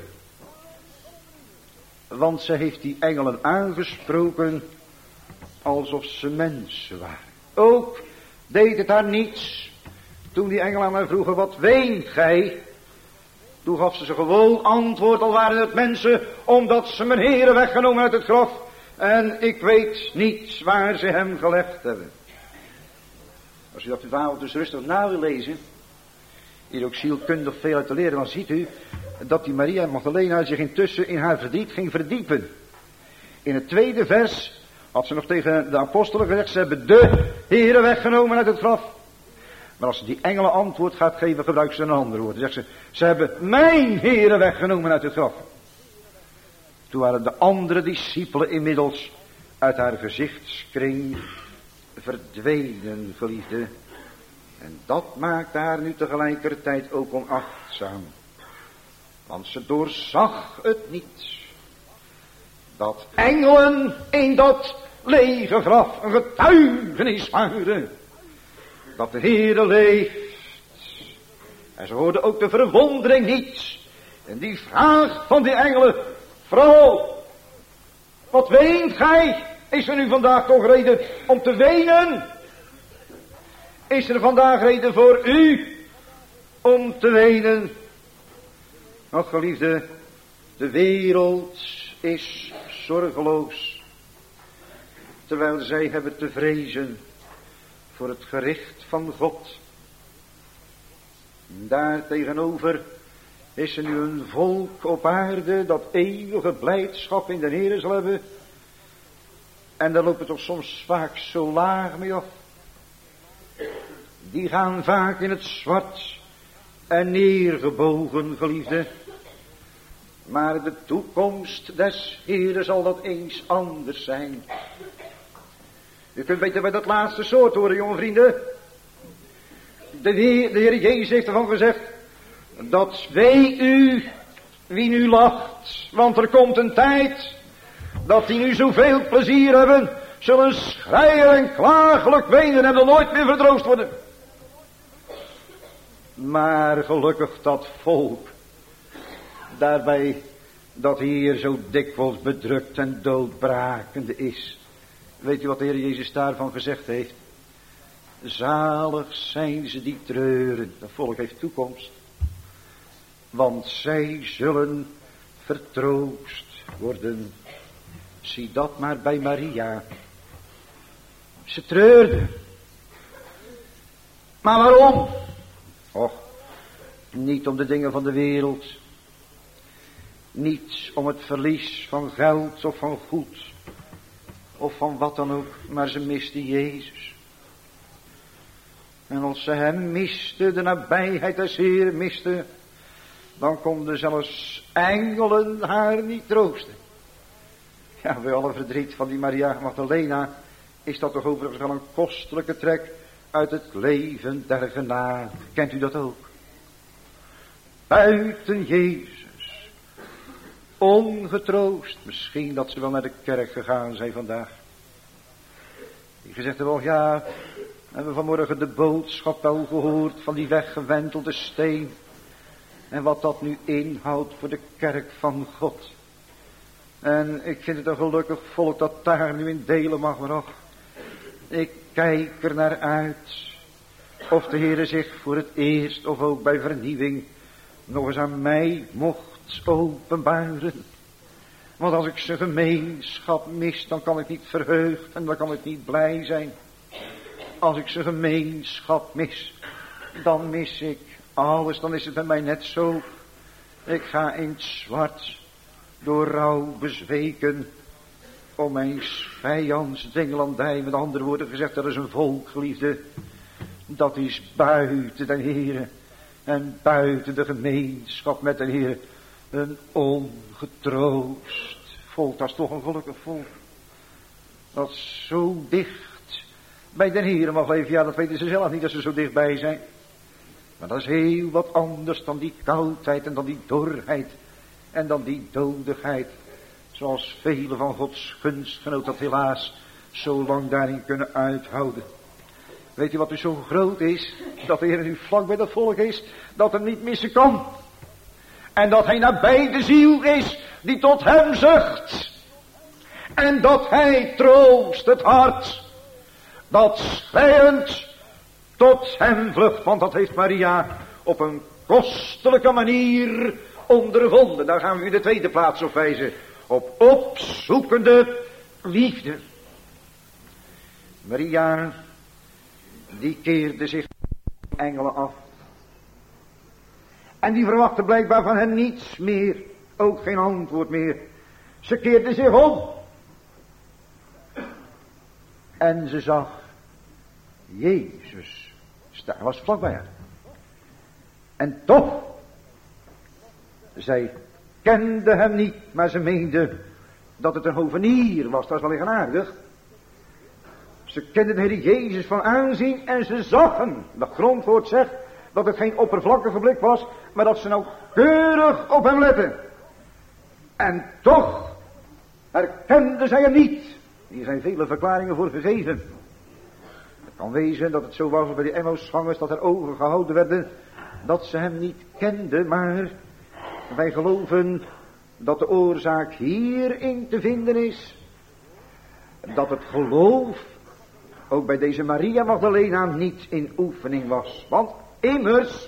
Want ze heeft die engelen aangesproken alsof ze mensen waren. Ook deed het haar niets. Toen die engelen aan haar vroegen, wat weent gij? Toen gaf ze gewoon antwoord, al waren het mensen, omdat ze mijn Heere weggenomen uit het graf. En ik weet niet waar ze hem gelegd hebben. Als u dat vanavond dus rustig na wil lezen, hier ook zielkundig veel uit te leren, dan ziet u dat die Maria Magdalena zich intussen in haar verdriet ging verdiepen. In het 2e vers had ze nog tegen de apostelen gezegd, ze hebben de Heere weggenomen uit het graf. Maar als ze die engelen antwoord gaat geven, gebruikt ze een ander woord. Dan zegt ze hebben mijn Heere weggenomen uit het graf. Toen waren de andere discipelen inmiddels uit haar gezichtskring verdwenen, geliefde. En dat maakte haar nu tegelijkertijd ook onachtzaam. Want ze doorzag het niet. Dat engelen in dat lege graf een getuigenis waren. Dat de Heere leeft. En ze hoorde ook de verwondering niet. En die vraag van die engelen. Vrouw, wat weent gij? Is er nu vandaag toch reden om te wenen? Is er vandaag reden voor u om te wenen? Ach, geliefde, de wereld is zorgeloos. Terwijl zij hebben te vrezen voor het gericht van God. Daar tegenover is er nu een volk op aarde dat eeuwige blijdschap in de Heere zal hebben. En daar loopt het toch soms vaak zo laag mee af. Die gaan vaak in het zwart en neergebogen, geliefde. Maar de toekomst des Heeren zal dat eens anders zijn. U kunt beter bij dat laatste soort horen, jonge vrienden. De Heer Jezus heeft ervan gezegd, dat weet u wie nu lacht. Want er komt een tijd dat die nu zoveel plezier hebben, zullen schreien en klagelijk wenen en dan nooit meer verdroost worden. Maar gelukkig dat volk, daarbij dat hier zo dikwijls bedrukt en doodbrakende is. Weet u wat de Heer Jezus daarvan gezegd heeft? Zalig zijn ze die treuren. Dat volk heeft toekomst. Want zij zullen vertroost worden. Zie dat maar bij Maria. Ze treurde. Maar waarom? Och, niet om de dingen van de wereld. Niet om het verlies van geld of van goed. Of van wat dan ook. Maar ze miste Jezus. En als ze hem miste, de nabijheid des Heeren miste, dan konden zelfs engelen haar niet troosten. Ja, bij alle verdriet van die Maria Magdalena is dat toch overigens wel een kostelijke trek uit het leven der genade. Kent u dat ook? Buiten Jezus, ongetroost, misschien dat ze wel naar de kerk gegaan zijn vandaag. Die gezegd hebben, oh ja, we hebben vanmorgen de boodschap wel gehoord van die weggewentelde steen. En wat dat nu inhoudt voor de kerk van God. En ik vind het een gelukkig volk dat daar nu in delen mag, maar och, ik kijk er naar uit. Of de Heere zich voor het eerst of ook bij vernieuwing nog eens aan mij mocht openbaren. Want als ik zijn gemeenschap mis, dan kan ik niet verheugd en dan kan ik niet blij zijn. Als ik zijn gemeenschap mis, dan mis ik alles, dan is het bij mij net zo. Ik ga in het zwart door rouw bezweken, om mijn vijands dwingelandij, met andere woorden gezegd, er is een volk, geliefde, dat is buiten de Heere en buiten de gemeenschap met de Heere, een ongetroost volk. Dat is toch een gelukkig volk, dat zo dicht bij de Heere mag leven. Ja, dat weten ze zelf niet, dat ze zo dichtbij zijn. Maar dat is heel wat anders dan die koudheid en dan die dorheid en dan die dodigheid. Zoals vele van Gods gunstgenoten dat helaas zo lang daarin kunnen uithouden. Weet u wat u zo groot is? Dat de Heer nu vlak bij dat volk is, dat hem niet missen kan. En dat hij nabij de ziel is die tot hem zucht. En dat hij troost het hart dat schreiend tot hem vlucht. Want dat heeft Maria op een kostelijke manier ondervonden. Daar gaan we u de tweede plaats op wijzen. Op opzoekende liefde. Maria, die keerde zich engelen af. En die verwachtte blijkbaar van hen niets meer. Ook geen antwoord meer. Ze keerde zich om. En ze zag Jezus. Hij was vlakbij haar. En toch, zij kende hem niet, maar ze meende dat het een hovenier was. Dat is wel eigenaardig. Ze kenden de Heer Jezus van aanzien en ze zag hem. Dat grondwoord zegt dat het geen oppervlakkige blik was, maar dat ze nauwkeurig op hem letten. En toch herkende zij hem niet. Hier zijn vele verklaringen voor gegeven. Het kan wezen dat het zo was als bij die Emmausgangers, dat er ogen gehouden werden, dat ze hem niet kenden, maar wij geloven dat de oorzaak hierin te vinden is, dat het geloof ook bij deze Maria Magdalena niet in oefening was. Want immers,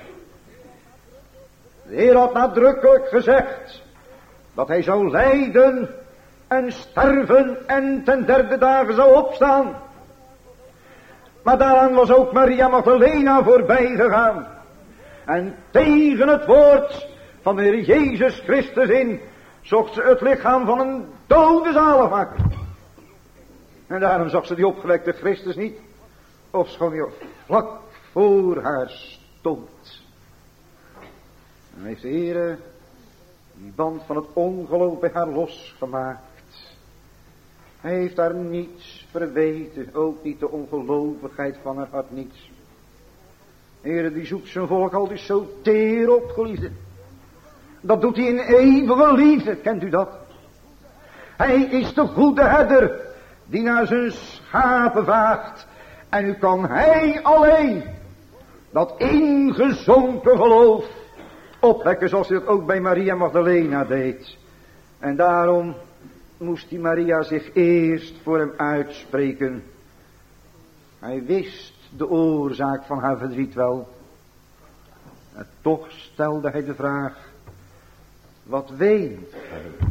de Heer had nadrukkelijk gezegd dat hij zou lijden en sterven en ten derde dagen zou opstaan. Maar daaraan was ook Maria Magdalena voorbij gegaan. En tegen het woord van de Heer Jezus Christus in zocht ze het lichaam van een dode zaligmaker. En daarom zag ze die opgewekte Christus niet, ofschoon hij vlak voor haar stond. En heeft de Heer die band van het ongeloof bij haar losgemaakt. Hij heeft haar niets verweten, ook niet de ongelovigheid van haar hart, niets. De Heer die zoekt zijn volk altijd zo teer op, geliefde. Dat doet hij in eeuwige liefde, kent u dat? Hij is de goede herder die naar zijn schapen vaagt. En nu kan hij alleen dat ingezonken geloof opwekken, zoals hij dat ook bij Maria Magdalena deed. En daarom moest die Maria zich eerst voor hem uitspreken. Hij wist de oorzaak van haar verdriet wel. En toch stelde hij de vraag: wat weent gij?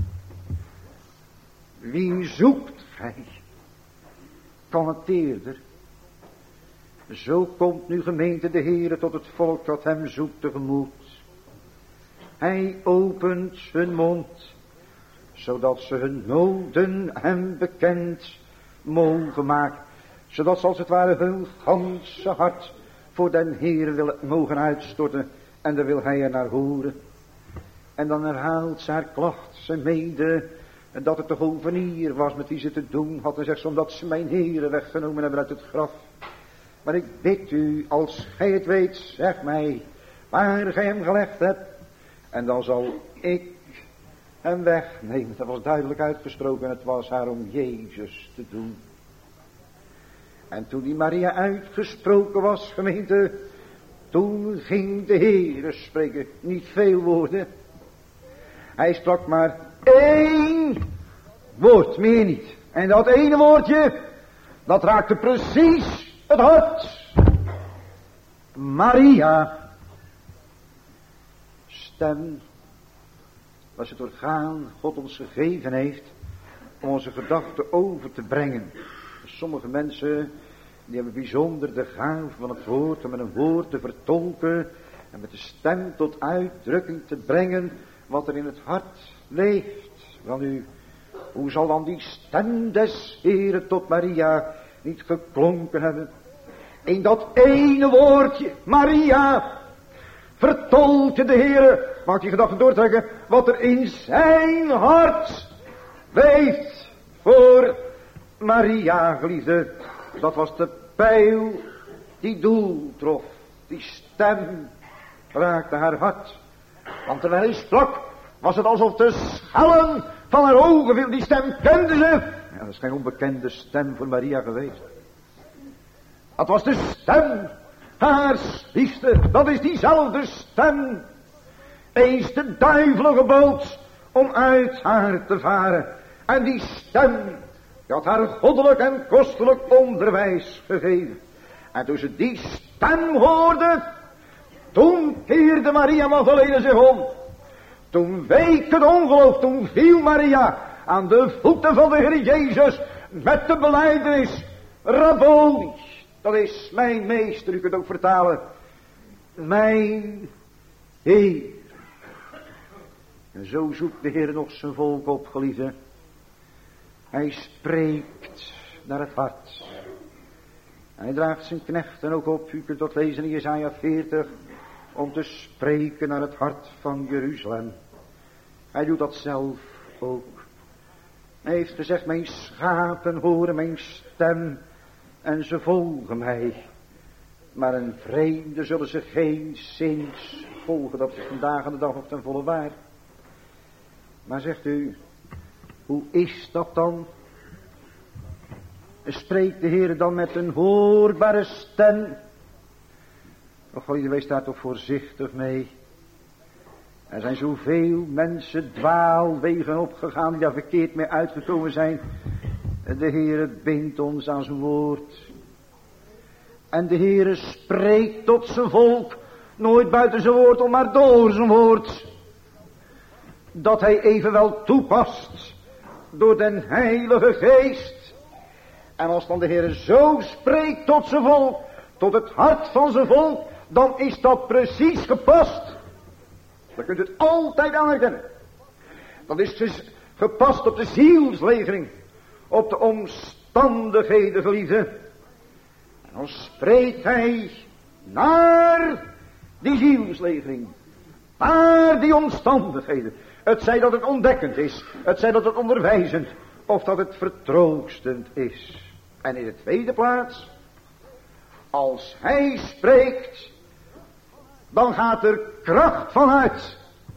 Wie zoekt gij? Kan het eerder? Zo komt nu gemeente de Heere tot het volk dat hem zoekt tegemoet. Hij opent hun mond, zodat ze hun noden hem bekend mogen maken. Zodat ze als het ware hun ganse hart voor den Heere willen mogen uitstorten. En dan wil hij er naar horen. En dan herhaalt ze haar klacht. Ze meende dat het de hovenier was met wie ze te doen had. En zegt ze, omdat ze mijn Heere weggenomen hebben uit het graf. Maar ik bid u, als gij het weet, zeg mij waar gij hem gelegd hebt. En dan zal ik hem wegnemen. Dat was duidelijk uitgesproken. Het was haar om Jezus te doen. En toen die Maria uitgesproken was, gemeente, toen ging de Heere spreken. Niet veel woorden. Hij sprak maar één woord, meer niet. En dat ene woordje, dat raakte precies het hart. Maria. Stem, was het orgaan God ons gegeven heeft om onze gedachten over te brengen. Sommige mensen die hebben bijzonder de gave van het woord om met een woord te vertolken en met de stem tot uitdrukking te brengen wat er in het hart leeft. Wel nu, hoe zal dan die stem des Heren tot Maria niet geklonken hebben? In dat ene woordje, Maria, vertolkte de Heere, mag ik die gedachte doortrekken, wat er in zijn hart leeft voor Maria, geliefde. Dat was de pijl die doel trof. Die stem raakte haar hart. Want terwijl hij sprak, was het alsof de schellen van haar ogen viel. Die stem kende ze. Ja, dat is geen onbekende stem voor Maria geweest. Dat was de stem haars liefste. Dat is diezelfde stem. Eens de duivel gebood om uit haar te varen. En die stem, die had haar goddelijk en kostelijk onderwijs gegeven. En toen ze die stem hoorde, toen keerde Maria Magdalena zich om. Toen week het ongeloof, toen viel Maria aan de voeten van de Heer Jezus met de belijdenis, Rabboni, dat is mijn meester, u kunt ook vertalen, mijn Heer. En zo zoekt de Heer nog zijn volk op, geliefde. Hij spreekt naar het hart. Hij draagt zijn knechten ook op, u kunt dat lezen in Jesaja 40, om te spreken naar het hart van Jeruzalem. Hij doet dat zelf ook. Hij heeft gezegd, mijn schapen horen mijn stem en ze volgen mij. Maar een vreemde zullen ze geen zins volgen. Dat is vandaag aan de dag nog ten volle waar. Maar zegt u, hoe is dat dan? Spreekt de Heer dan met een hoorbare stem? Och, wees daar toch voorzichtig mee. Er zijn zoveel mensen dwaalwegen opgegaan die daar verkeerd mee uitgekomen zijn. De Heer bindt ons aan zijn woord. En de Heer spreekt tot zijn volk, nooit buiten zijn woord om, maar door zijn woord. Dat hij evenwel toepast door den Heilige Geest. En als dan de Heer zo spreekt tot zijn volk, tot het hart van zijn volk, dan is dat precies gepast. Dan kunt u het altijd aanherkennen. Dat is gepast op de zielslegering, op de omstandigheden, geliefde. En dan spreekt hij naar die zielslegering, naar die omstandigheden. Het zij dat het ontdekkend is, het zij dat het onderwijzend, of dat het vertroostend is. En in de tweede plaats, als hij spreekt, dan gaat er kracht vanuit.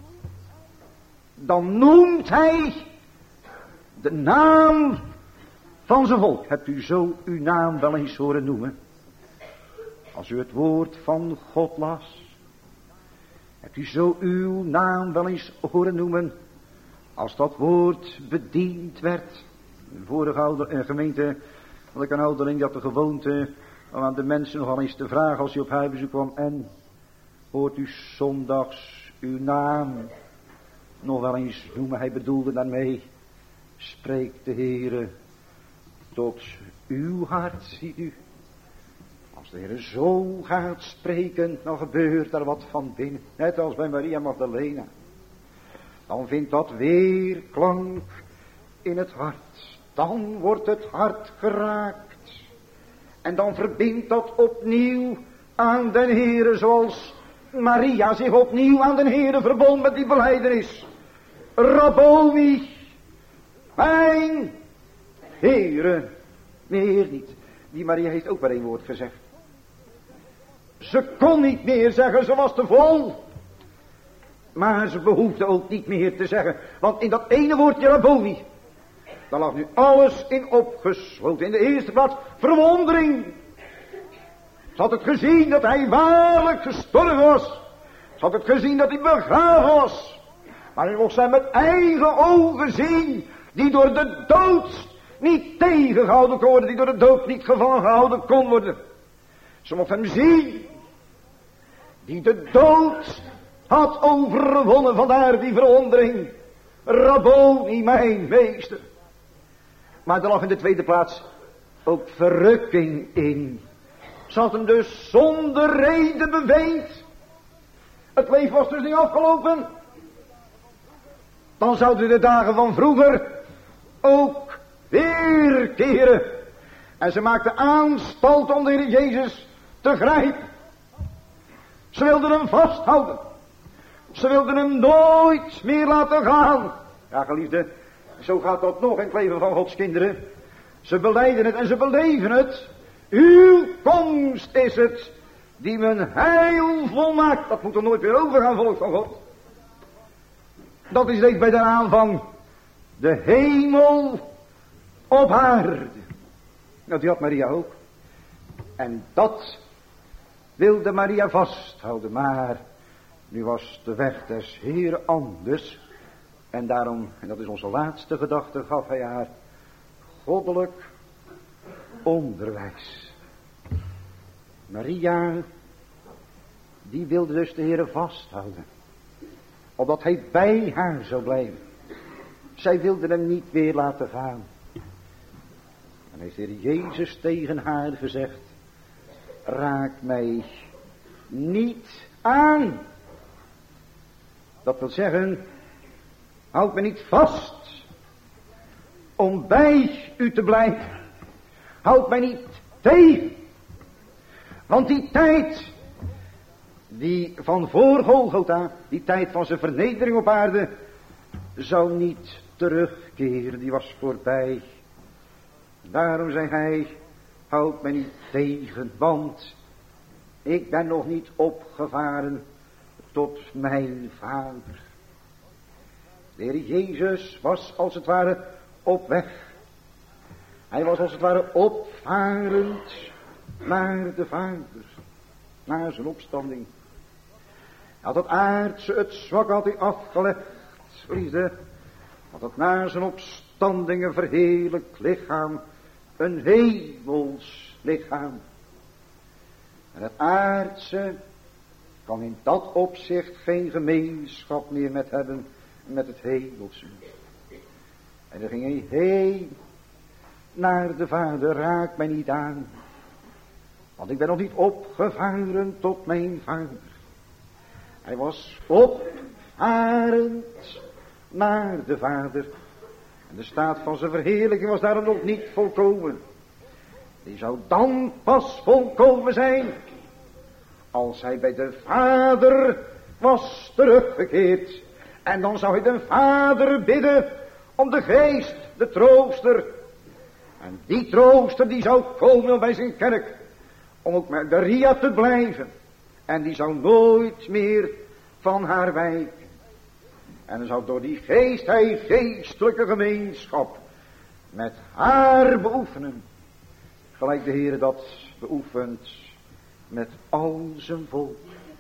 Dan noemt hij de naam van zijn volk. Hebt u zo uw naam wel eens horen noemen? Als u het woord van God las. Hebt u zo uw naam wel eens horen noemen? Als dat woord bediend werd. De vorige gemeente had ik een ouderling die had de gewoonte om aan de mensen nogal eens te vragen als hij op huisbezoek kwam. En hoort u zondags uw naam nog wel eens noemen? Hij bedoelde daarmee, spreekt de Heere tot uw hart, ziet u. Als de Heere zo gaat spreken, dan gebeurt er wat van binnen. Net als bij Maria Magdalena. Dan vindt dat weerklank in het hart. Dan wordt het hart geraakt. En dan verbindt dat opnieuw aan den Heere, zoals Maria zich opnieuw aan den Heere verbond met die belijdenis. Rabboni, mijn Heere, meer niet. Die Maria heeft ook maar één woord gezegd. Ze kon niet meer zeggen, ze was te vol. Maar ze behoefde ook niet meer te zeggen. Want in dat ene woordje Rabboni, daar lag nu alles in opgesloten. In de eerste plaats verwondering. Ze had het gezien dat hij waarlijk gestorven was. Ze had het gezien dat hij begraven was. Maar nu mocht zij met eigen ogen zien, die door de dood niet tegengehouden kon worden, die door de dood niet gevangen gehouden kon worden. Ze mocht hem zien, die de dood had overwonnen, vandaar die verwondering. Rabboni, mijn meester. Maar er lag in de tweede plaats ook verrukking in. Ze had hem dus zonder reden beweend. Het leven was dus niet afgelopen. dan zouden de dagen van vroeger ook weer keren. En ze maakten aanstalt om de Heer Jezus te grijpen. Ze wilden hem vasthouden. Ze wilden hem nooit meer laten gaan. Ja, geliefde, zo gaat dat nog in het leven van Gods kinderen. Ze belijden het en ze beleven het. Uw komst is het die mijn heil volmaakt. Dat moet er nooit weer overgaan, volk van God. Dat is reeds bij de aanvang. De hemel op aarde. Nou, die had Maria ook. En dat wilde Maria vasthouden. Maar nu was de weg des Heeren anders. En daarom, en dat is onze laatste gedachte, gaf hij haar goddelijk onderwijs. Maria, die wilde dus de Heere vasthouden. Opdat hij bij haar zou blijven. Zij wilde hem niet weer laten gaan. En heeft de Heer Jezus tegen haar gezegd: raak mij niet aan. Dat wil zeggen, houd me niet vast om bij u te blijven. Houd mij niet tegen. Want die tijd, die van voor Golgotha, die tijd van zijn vernedering op aarde, zou niet terugkeren. Die was voorbij. Daarom zei hij: houd mij niet tegen, want ik ben nog niet opgevaren tot mijn Vader. De Heer Jezus was als het ware op weg. Hij was als het ware opvarend naar de Vader, naar zijn opstanding. Hij had het aardse, het zwak had hij afgelegd, liefde. Had het naar zijn opstanding een verheerlijkt lichaam, een hemels lichaam. En het aardse kan in dat opzicht geen gemeenschap meer met hebben met het hemelse. En dan ging hij heen naar de Vader: raak mij niet aan, want ik ben nog niet opgevaren tot mijn Vader. Hij was opvarend naar de Vader. En de staat van zijn verheerlijking was daarom nog niet volkomen. Die zou dan pas volkomen zijn als hij bij de Vader was teruggekeerd. En dan zou hij de Vader bidden om de Geest, de trooster. En die trooster die zou komen bij zijn kerk, om ook met Maria te blijven. En die zou nooit meer van haar wijken. En dan zou door die Geest hij geestelijke gemeenschap met haar beoefenen. Gelijk de Heer dat beoefent met al zijn volk.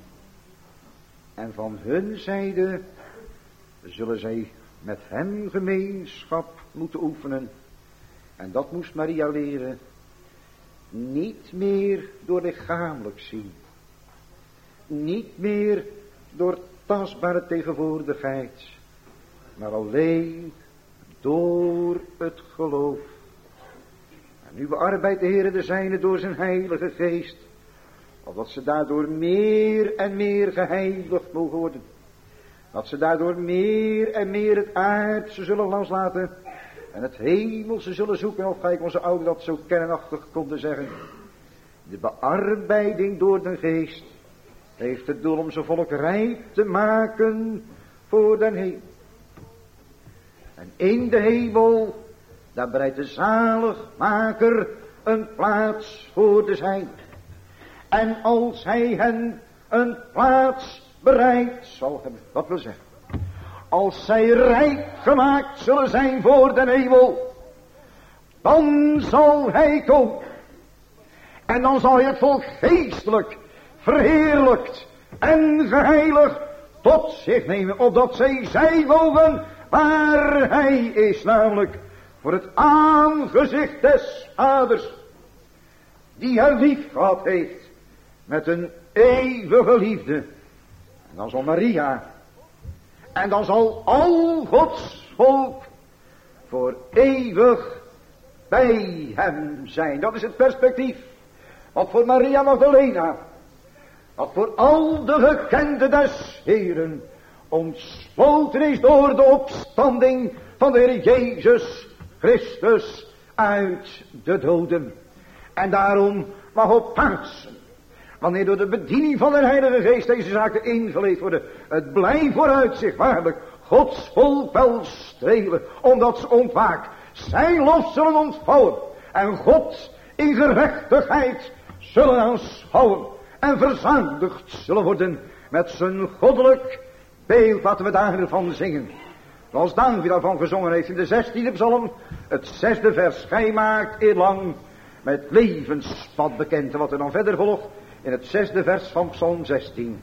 En van hun zijde zullen zij met hem gemeenschap moeten oefenen. En dat moest Maria leren. Niet meer door lichamelijk zien. Niet meer door tastbare tegenwoordigheid. Maar alleen door het geloof. En nu bearbeidt de Heer de zijne door zijn heilige geest. Opdat ze daardoor meer en meer geheiligd mogen worden. Dat ze daardoor meer en meer het aardse zullen loslaten. En het hemelse zullen zoeken. Of gelijk onze ouderen dat zo kernachtig konden zeggen. De bearbeiding door de geest heeft het doel om zijn volk rijp te maken voor den hemel. En in de hemel, daar bereidt de zaligmaker een plaats voor de zijnen. En als hij hen een plaats bereid zal hebben, wat wil zeggen, als zij rijp gemaakt zullen zijn voor den hemel, dan zal hij komen. En dan zal hij het volk geestelijk verheerlijkt en geheiligd tot zich nemen, opdat zij mogen waar hij is, namelijk voor het aangezicht des Vaders, die hij lief gehad heeft met een eeuwige liefde. En dan zal Maria, en dan zal al Gods volk voor eeuwig bij hem zijn. Dat is het perspectief wat voor Maria Magdalena, wat voor al de gekenden des Heeren ontsloten is door de opstanding van de Heer Jezus Christus uit de doden. En daarom mag op Pasen, wanneer door de bediening van de Heilige Geest deze zaken ingeleefd worden, het blijft vooruitzicht waarlijk Gods volk wel strelen, omdat ze ontwaakt zijn lof zullen ontvouwen en God in gerechtigheid zullen aanschouwen en verzadigd zullen worden met zijn goddelijk beeld. Laten we daarvan zingen. Zoals David daarvan gezongen heeft in de 16e psalm, het 6e vers. Gij maakt eerlang met levenspad bekend. En wat er dan verder volgt in het 6e vers van psalm 16.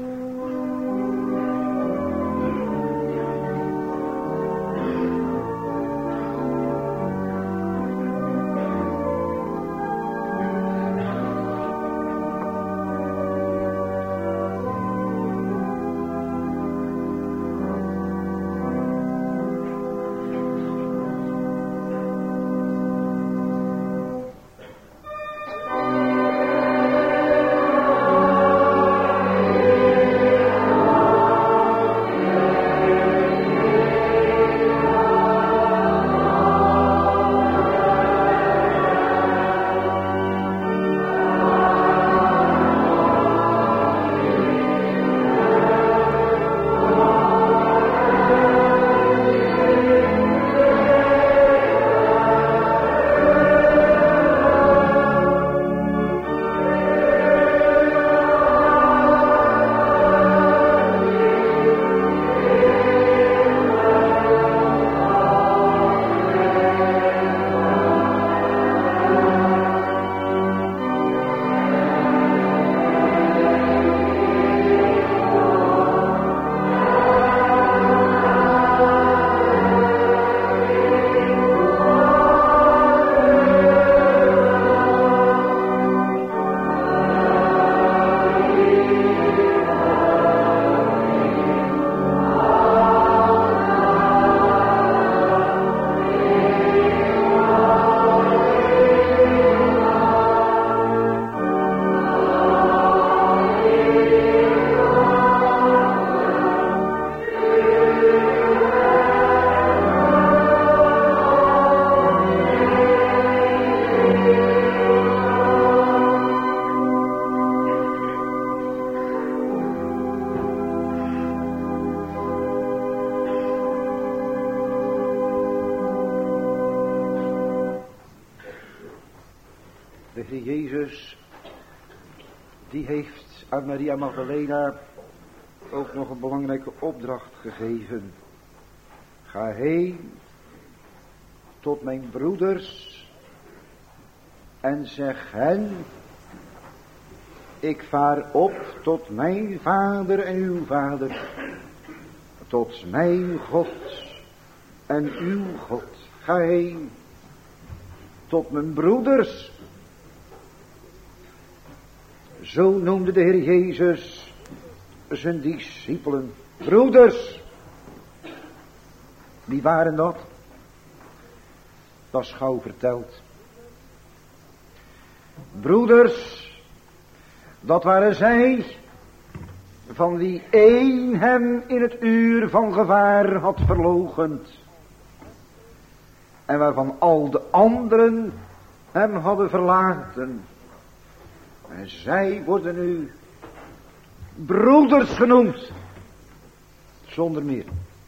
De Heer Jezus, die heeft aan Maria Magdalena ook nog een belangrijke opdracht gegeven. Ga heen tot mijn broeders en zeg hen, ik vaar op tot mijn vader en uw vader, tot mijn God en uw God. Ga heen tot mijn broeders. Zo noemde de Heer Jezus zijn discipelen. Broeders. Wie waren dat? Dat is gauw verteld. Broeders, dat waren zij van wie één hem in het uur van gevaar had verloochend. En waarvan al de anderen hem hadden verlaten. En zij worden nu broeders genoemd. Zonder meer.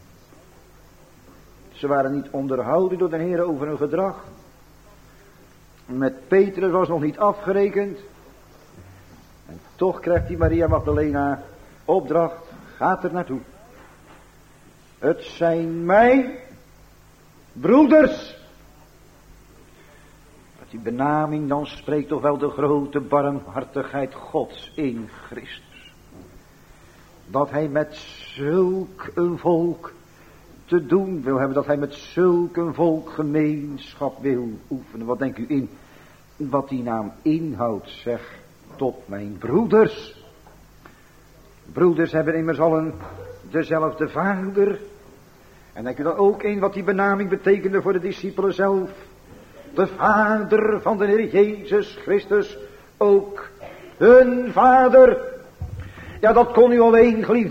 Ze waren niet onderhouden door de Heer over hun gedrag. Met Petrus was nog niet afgerekend. En toch krijgt die Maria Magdalena opdracht. Gaat er naartoe. Het zijn mijn broeders. Die benaming dan spreekt toch wel de grote barmhartigheid Gods in Christus. Dat hij met zulk een volk te doen wil hebben. Dat hij met zulk een volk gemeenschap wil oefenen. Wat denkt u in wat die naam inhoudt? Zeg, tot mijn broeders. Broeders hebben immers allen dezelfde vader. En denkt u dan ook in wat die benaming betekende voor de discipelen zelf? De vader van de Heer Jezus Christus, ook hun vader. Ja, dat kon u alleen, geliefde,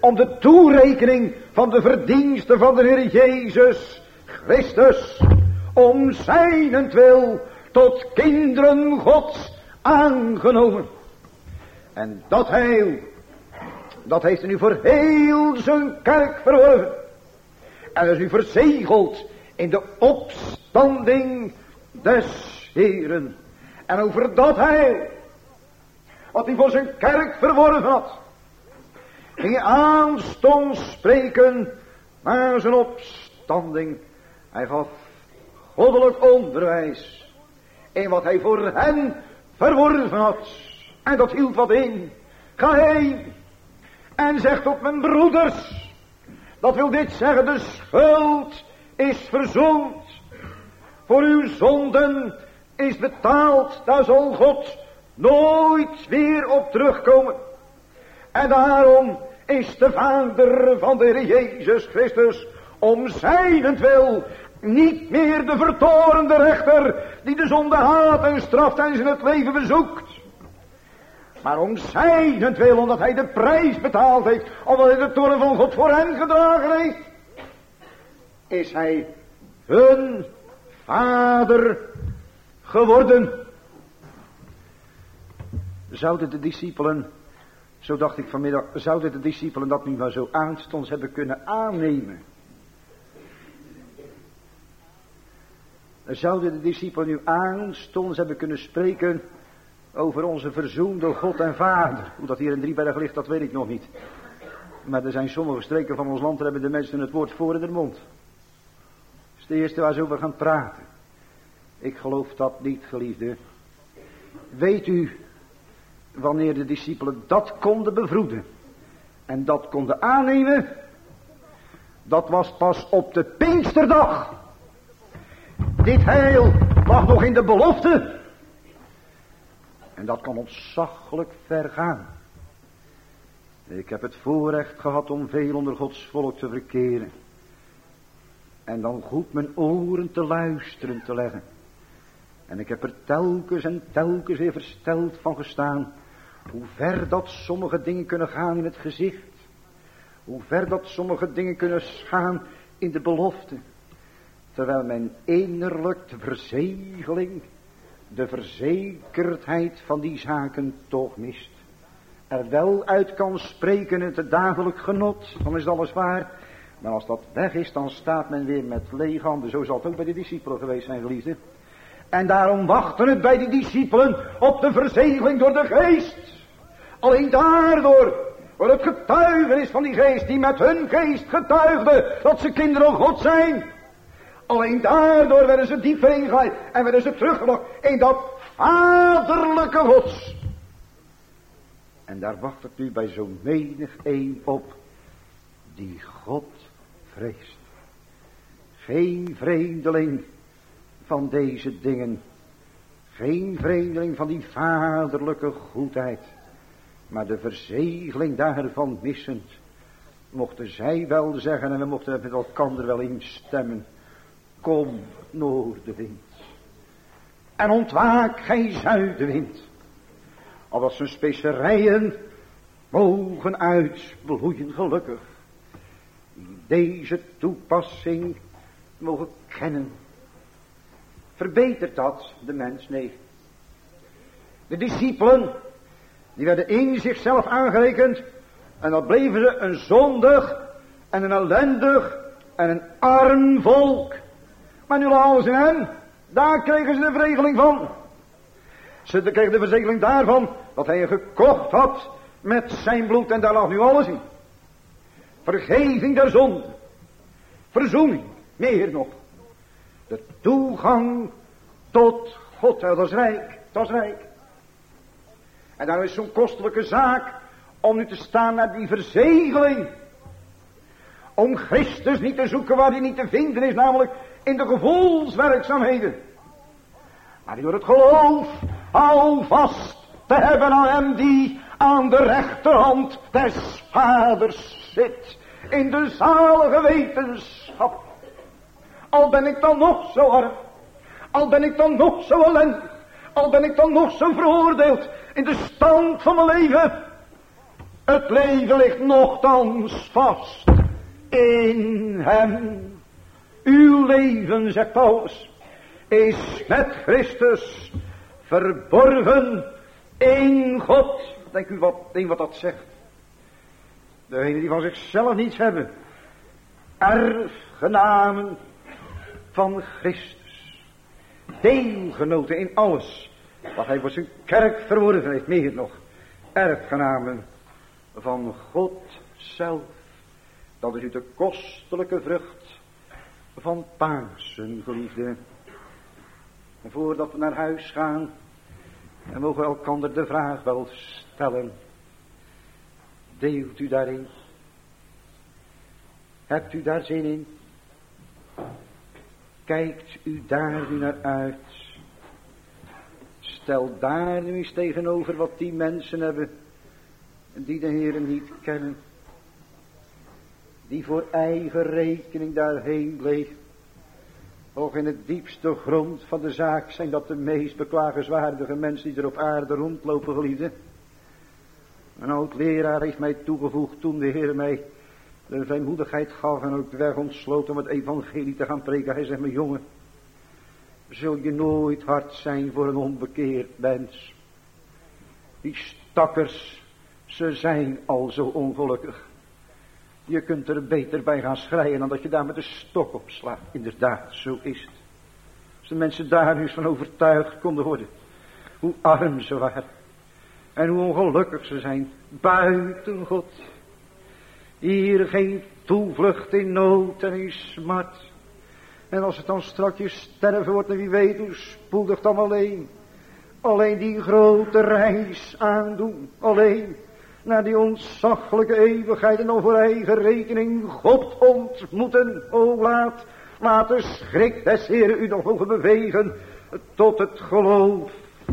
om de toerekening van de verdiensten van de Heer Jezus Christus, om zijnentwil tot kinderen Gods aangenomen. En dat heil, dat heeft hij nu voor heel zijn kerk verworven. En is nu verzegeld in de opstanding des Heeren. En over dat heil, wat hij voor zijn kerk verworven had, ging hij aanstonds spreken na zijn opstanding. Hij gaf goddelijk onderwijs in wat hij voor hen verworven had. En dat hield wat in. Ga heen en zeg tot mijn broeders, dat wil dit zeggen, de schuld is verzoend. Voor uw zonden is betaald, daar zal God nooit weer op terugkomen. En daarom is de Vader van de Heer Jezus Christus om zijnentwil niet meer de vertorende rechter die de zonde haat en straft en in het leven bezoekt. Maar om zijnentwil, omdat hij de prijs betaald heeft, omdat hij de toorn van God voor hen gedragen heeft, is hij hun Vader geworden. Zouden de discipelen, zo dacht ik vanmiddag, zouden de discipelen dat nu maar zo aanstonds hebben kunnen aannemen? Zouden de discipelen nu aanstonds hebben kunnen spreken over onze verzoende God en Vader? Hoe dat hier in Driebergen ligt, dat weet ik nog niet. Maar er zijn sommige streken van ons land, daar hebben de mensen het woord voor in de mond. Dat is de eerste waar ze over gaan praten. Ik geloof dat niet, geliefde. Weet u, wanneer de discipelen dat konden bevroeden en dat konden aannemen, dat was pas op de Pinksterdag. Dit heil lag nog in de belofte. En dat kan ontzaglijk ver gaan. Ik heb het voorrecht gehad om veel onder Gods volk te verkeren. En dan goed mijn oren te luisteren te leggen. En ik heb er telkens en telkens weer versteld van gestaan. Hoe ver dat sommige dingen kunnen gaan in het gezicht. Hoe ver dat sommige dingen kunnen gaan in de belofte. Terwijl men innerlijk de verzegeling, de verzekerdheid van die zaken toch mist. Er wel uit kan spreken in het dagelijk genot, dan is alles waar. Maar als dat weg is, dan staat men weer met lege handen. Zo zal het ook bij de discipelen geweest zijn, geliefde. En daarom wachten het bij die discipelen op de verzegeling door de geest. Alleen daardoor, door het getuigenis van die geest, die met hun geest getuigde dat ze kinderen God zijn. Alleen daardoor werden ze dieper ingeleid en werden ze teruggebracht in dat vaderlijke Gods. En daar wacht het nu bij zo'n menig een op die God vreest. Geen vreemdeling van deze dingen. Geen vreemdeling van die vaderlijke goedheid. Maar de verzegeling daarvan missend. Mochten zij wel zeggen, en we mochten met elkaar wel instemmen. Kom, noordenwind. En ontwaak, gij zuidenwind. Aldat zijn specerijen mogen uitbloeien gelukkig. Die deze toepassing mogen kennen. Verbetert dat de mens? Nee. De discipelen, die werden in zichzelf aangerekend. En dan bleven ze een zondig en een ellendig en een arm volk. Maar nu lagen ze in hem. Daar kregen ze de verzegeling van. Ze kregen de verzegeling daarvan dat hij je gekocht had met zijn bloed. En daar lag nu alles in. Vergeving der zonde. Verzoening. Meer nog. De toegang tot God. Dat is rijk. Dat is rijk. En daarom is zo'n kostelijke zaak om nu te staan naar die verzegeling. Om Christus niet te zoeken waar hij niet te vinden is. Namelijk in de gevoelswerkzaamheden. Maar door het geloof hou vast te hebben aan hem die aan de rechterhand des Vaders zit. In de zalige wetenschap. Al ben ik dan nog zo arm. Al ben ik dan nog zo ellendig. Al ben ik dan nog zo veroordeeld in de stand van mijn leven. Het leven ligt nochtans vast in hem. Uw leven, zegt Paulus, is met Christus verborgen in God. Denk u wat dat zegt? Degenen die van zichzelf niets hebben, erfgenamen van Christus, deelgenoten in alles wat hij voor zijn kerk verworven heeft, meer nog, erfgenamen van God zelf. Dat is u de kostelijke vrucht van Pasen, geliefde. En voordat we naar huis gaan, en mogen we elkander de vraag wel stellen: deelt u daarin? Hebt u daar zin in? Kijkt u daar nu naar uit? Stel daar nu eens tegenover wat die mensen hebben die de Heere niet kennen, die voor eigen rekening daarheen bleef. Ook in het diepste grond van de zaak zijn dat de meest beklagenswaardige mensen die er op aarde rondlopen, geliefde. Een oud leraar heeft mij toegevoegd toen de Heer mij de vrijmoedigheid gaf en ook de weg ontsloot om het evangelie te gaan preken. Hij zegt: mijn jongen, zul je nooit hard zijn voor een onbekeerd mens. Die stakkers, ze zijn al zo ongelukkig. Je kunt er beter bij gaan schreien dan dat je daar met een stok op slaat. Inderdaad, zo is het. Als de mensen daar nu eens van overtuigd konden worden, hoe arm ze waren en hoe ongelukkig ze zijn buiten God. Hier geen toevlucht in nood en in smart. En als het dan strakjes sterven wordt, en wie weet hoe spoedig dan alleen die grote reis aandoen, alleen naar die ontzaglijke eeuwigheid en over eigen rekening God ontmoeten. O laat de schrik des Heeren u nog mogen bewegen tot het geloof.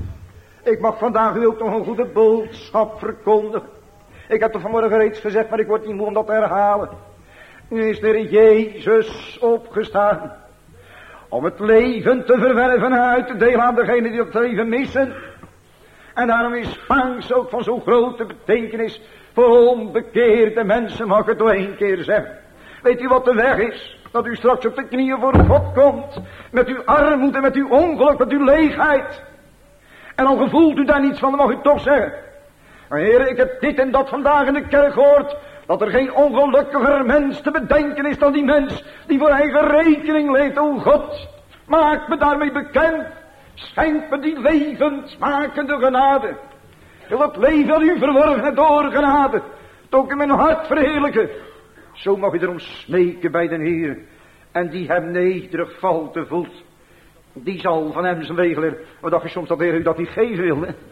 Ik mag vandaag u ook nog een goede boodschap verkondigen. Ik heb het vanmorgen reeds gezegd, maar ik word niet moe om dat te herhalen. Nu is de Heer Jezus opgestaan om het leven te verwerven en uit te delen aan degenen die dat leven missen. En daarom is Paas ook van zo'n grote betekenis voor onbekeerde mensen, mag ik het nog 1 keer zeggen. Weet u wat de weg is? Dat u straks op de knieën voor God komt, met uw armoede, met uw ongeluk, met uw leegheid. En al gevoelt u daar niets van, dan mag u toch zeggen: Heer, ik heb dit en dat vandaag in de kerk gehoord, dat er geen ongelukkiger mens te bedenken is dan die mens die voor eigen rekening leeft. O God, maak me daarmee bekend. Schenk me die levensmakende genade. Ik wil het leven dat u verworven hebt door genade toch ook in mijn hart verheerlijken. Zo mag u erom smeken bij den Heer. En die hem nederig valt te voet, die zal van hem zijn wegen leren. Wat dacht je soms dat de Heer u dat niet geven wil, hè?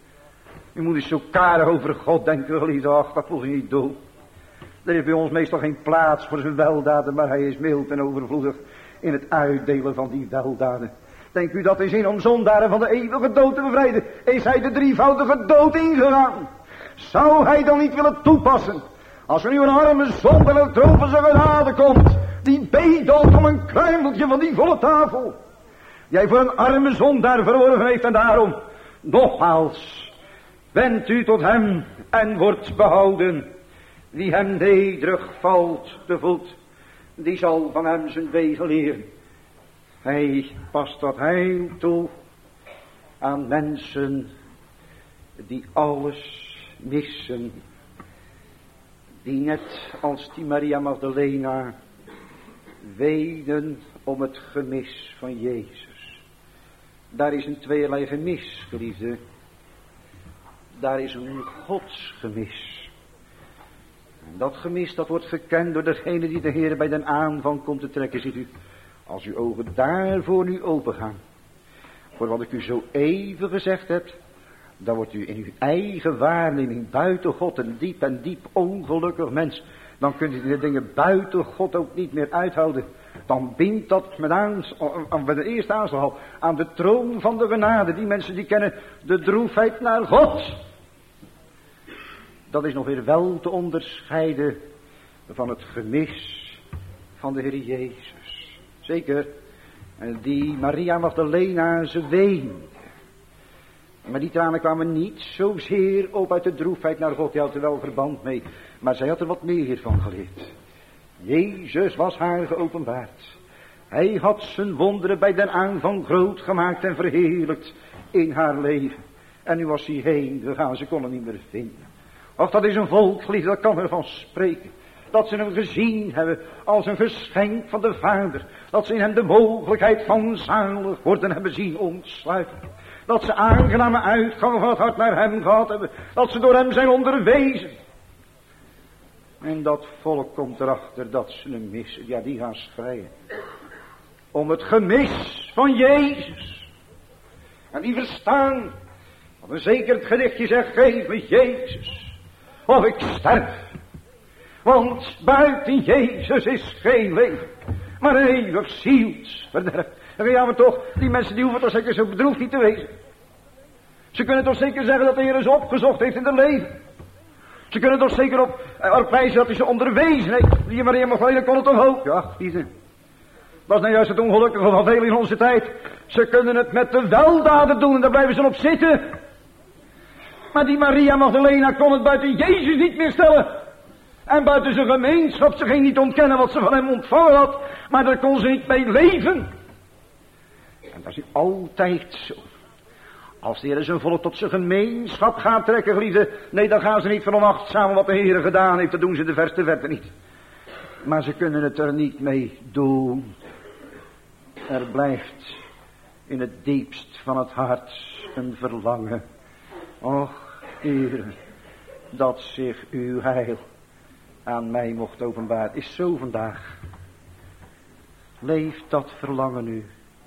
U moet eens zo karig over God denken, geliefde. Ach, dat voelt u niet dood. Er is bij ons meestal geen plaats voor zijn weldaden, maar hij is mild en overvloedig in het uitdelen van die weldaden. Denkt u dat is in om zondaren van de eeuwige dood te bevrijden? Is hij de drievoudige dood ingegaan? Zou hij dan niet willen toepassen, als er nu een arme zondaar naar de troon van zijn genade komt, die bedelt om een kruimeltje van die volle tafel, die hij voor een arme zondaar verworven heeft, en daarom, nogmaals, wendt u tot hem en wordt behouden. Wie hem nederig valt te voet, die zal van hem zijn wegen leren. Hij past dat heil toe aan mensen die alles missen. Die net als die Maria Magdalena wenen om het gemis van Jezus. Daar is een tweeërlei gemis, geliefde. Daar is een godsgemis. En dat gemis, dat wordt gekend door degene die de Heer bij den aanvang komt te trekken. Ziet u, als uw ogen daarvoor nu opengaan, voor wat ik u zo even gezegd heb, dan wordt u in uw eigen waarneming buiten God een diep ongelukkig mens. Dan kunt u de dingen buiten God ook niet meer uithouden. Dan bindt dat met de eerste aanslag al aan de troon van de genade. Die mensen die kennen de droefheid naar God. Dat is nog weer wel te onderscheiden van het gemis van de Heer Jezus. Zeker, die Maria Magdalena, ze weende. Maar die tranen kwamen niet zozeer op uit de droefheid naar God. Die had er wel verband mee. Maar zij had er wat meer van geleerd. Jezus was haar geopenbaard. Hij had zijn wonderen bij den aanvang groot gemaakt en verheerlijkt in haar leven. En nu was hij heen gegaan, ze kon hem niet meer vinden. Och, dat is een volk, geliefde, dat kan ervan spreken. Dat ze hem gezien hebben als een geschenk van de Vader. Dat ze in hem de mogelijkheid van zalig worden hebben zien ontsluiten. Dat ze aangename uitgang van het hart naar hem gehad hebben. Dat ze door hem zijn onderwezen. En dat volk komt erachter dat ze hem missen. Ja, die gaan schreien. Om het gemis van Jezus. En die verstaan. Want een zeker het gedichtje zegt, geef me Jezus. Of ik sterf. Want buiten Jezus is geen leven. Maar een eeuwig zielsverderf. Ja, maar toch, die mensen die hoeven toch zeker zo bedroefd niet te wezen. Ze kunnen toch zeker zeggen dat de Heer ze opgezocht heeft in het leven. Ze kunnen toch zeker op wijzen dat hij ze onderwezen heeft. Die Maria Magdalena kon het toch ook. Ja, liefde. Dat is nou juist het ongelukkige van velen in onze tijd. Ze kunnen het met de weldaden doen en daar blijven ze op zitten. Maar die Maria Magdalena kon het buiten Jezus niet meer stellen. En buiten zijn gemeenschap, ze ging niet ontkennen wat ze van hem ontvangen had. Maar daar kon ze niet mee leven. En dat is altijd zo. Als de Heer zijn volk tot zijn gemeenschap gaat trekken, geliefde. Nee, dan gaan ze niet veronachtzamen wat de Heer gedaan heeft. Dat doen ze de verste verte niet. Maar ze kunnen het er niet mee doen. Er blijft in het diepst van het hart een verlangen. Och, Heer, dat zich uw heil aan mij mocht openbaar. Is zo vandaag. Leeft dat verlangen nu.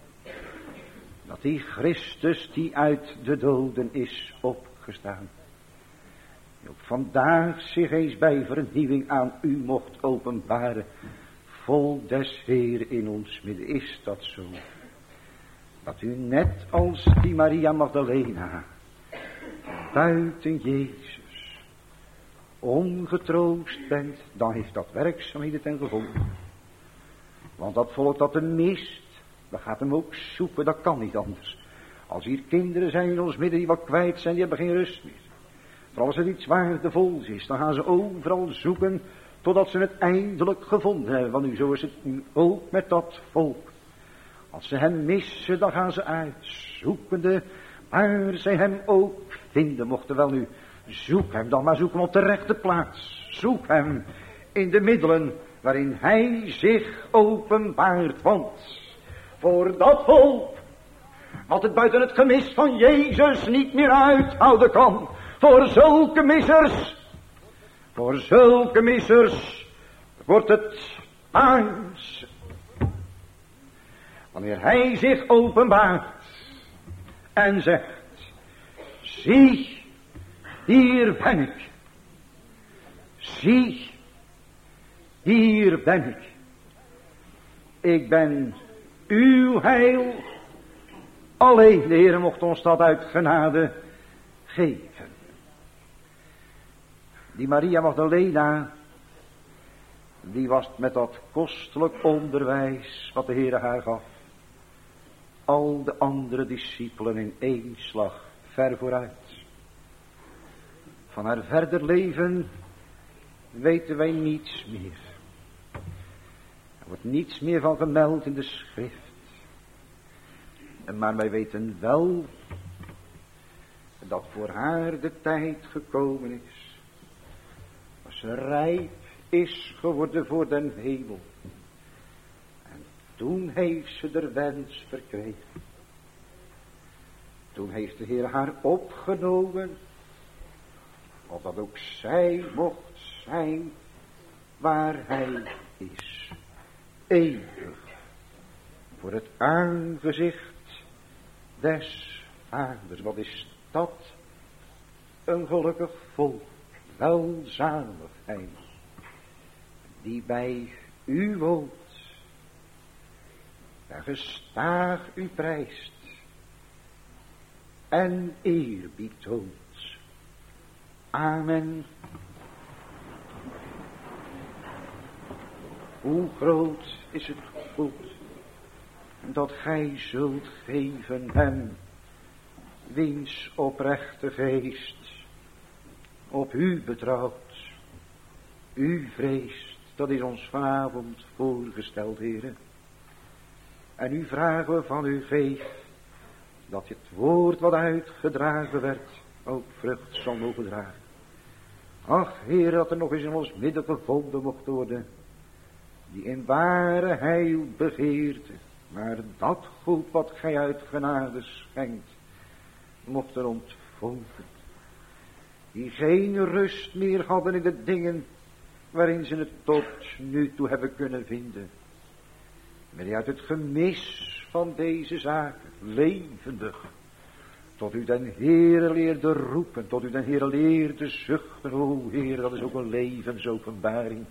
Dat die Christus die uit de doden is opgestaan. Die ook vandaag zich eens bij vernieuwing aan u mocht openbaren. Vol des Heer in ons midden. Is dat zo? Dat u net als die Maria Magdalena buiten Jezus ongetroost bent. Dan heeft dat werkzaamheden ten gevolge. Want dat volk dat hem mist. Dat gaat hem ook zoeken, dat kan niet anders. Als hier kinderen zijn in ons midden die wat kwijt zijn, die hebben geen rust meer. Vooral als er iets waardevols is, dan gaan ze overal zoeken totdat ze het eindelijk gevonden hebben. Want nu, zo is het nu ook met dat volk. Als ze hem missen, dan gaan ze uit, zoekende, waar zij hem ook vinden mochten. Wel nu, zoek hem dan, maar zoek hem op de rechte plaats. Zoek hem in de middelen waarin hij zich openbaart. Want voor dat volk, wat het buiten het gemis van Jezus niet meer uithouden kan. Voor zulke missers wordt het paars. Wanneer hij zich openbaart en zegt, zie, hier ben ik. Zie, hier ben ik. Ik ben uw heil. Alleen de Heer mocht ons dat uit genade geven. Die Maria Magdalena, die was met dat kostelijk onderwijs wat de Heer haar gaf. Al de andere discipelen in één slag ver vooruit. Van haar verder leven weten wij niets meer. Er wordt niets meer van gemeld in de schrift. Maar wij weten wel dat voor haar de tijd gekomen is. Dat ze rijp is geworden voor den hemel. En toen heeft ze de wens verkregen. Toen heeft de Heer haar opgenomen. Opdat ook zij mocht zijn waar hij is. Eeuwig. Voor het aangezicht des Vaders. Wat is dat? Een gelukkig volk. Welzaligheid. Die bij u woont. Daar gestaag u prijst. En eerbied toont. Amen. Hoe groot is het goed dat gij zult geven hem wiens oprechte geest op u betrouwt, u vreest, dat is ons vanavond voorgesteld, Heere. En u vragen we van u geeft, dat het woord wat uitgedragen werd, ook vrucht zal mogen dragen. Ach, Heer, dat er nog eens in ons midden gevonden mocht worden, die in ware heil begeerte, maar dat goed wat gij uit genade schenkt, mocht er ontvangen. Die geen rust meer hadden in de dingen waarin ze het tot nu toe hebben kunnen vinden. Maar die uit het gemis van deze zaken, levendig, tot u den Heere leerde roepen, tot u den Heere leerde zuchten. O Heer, dat is ook een levensopenbaring.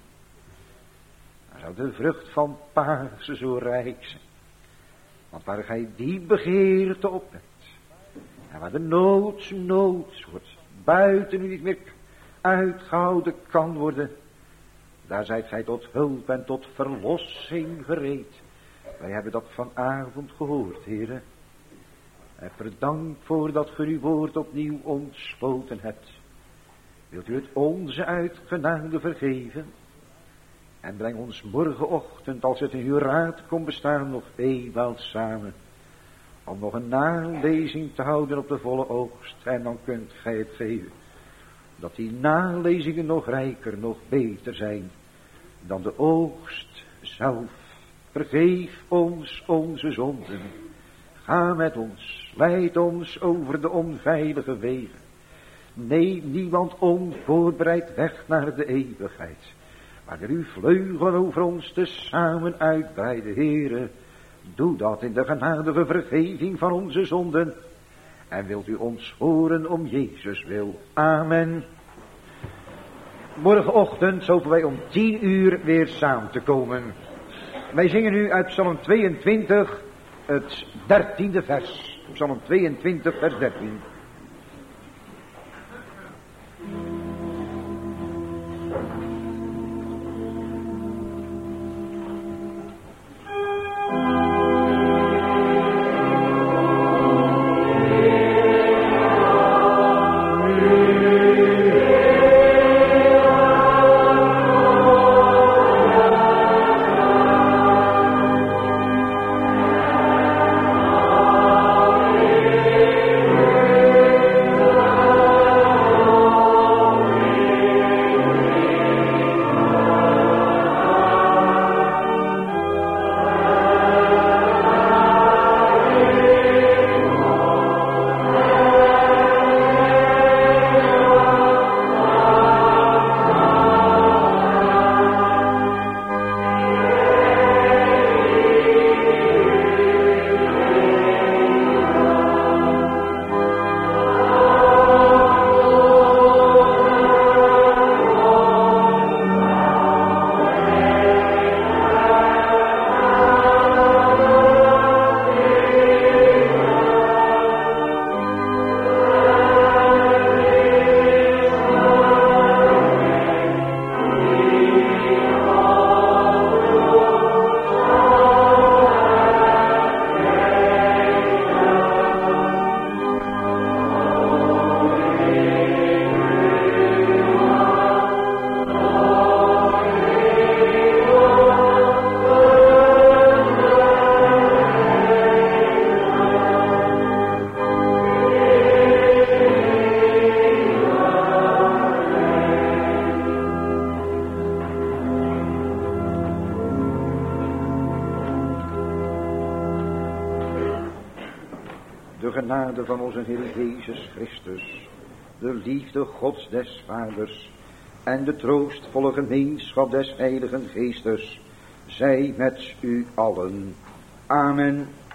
Dan zou de vrucht van Pasen zo rijk zijn. Want waar gij die begeerte opwekt, en waar de nood wordt, buiten u niet meer uitgehouden kan worden, daar zijt gij tot hulp en tot verlossing gereed. Wij hebben dat vanavond gehoord, Heere. En verdank voor dat ge uw woord opnieuw ontsloten hebt. Wilt u het onze uit genade vergeven? En breng ons morgenochtend, als het in uw raad kon bestaan, nog eenmaal samen. Om nog een nalezing te houden op de volle oogst. En dan kunt gij het geven. Dat die nalezingen nog rijker, nog beter zijn dan de oogst zelf. Vergeef ons onze zonden. Ga met ons, leid ons over de onveilige wegen. Neem niemand onvoorbereid weg naar de eeuwigheid. Maar uw vleugelen over ons te samen uitbreiden, Heere. Doe dat in de genadige vergeving van onze zonden. En wilt u ons horen om Jezus wil. Amen. Morgenochtend hopen wij om 10 uur weer samen te komen. Wij zingen nu uit Psalm 22 het 13e vers. Psalm 22 vers 13. De genade van onze Heer Jezus Christus, de liefde Gods des Vaders en de troostvolle gemeenschap des Heiligen Geestes, zij met u allen. Amen.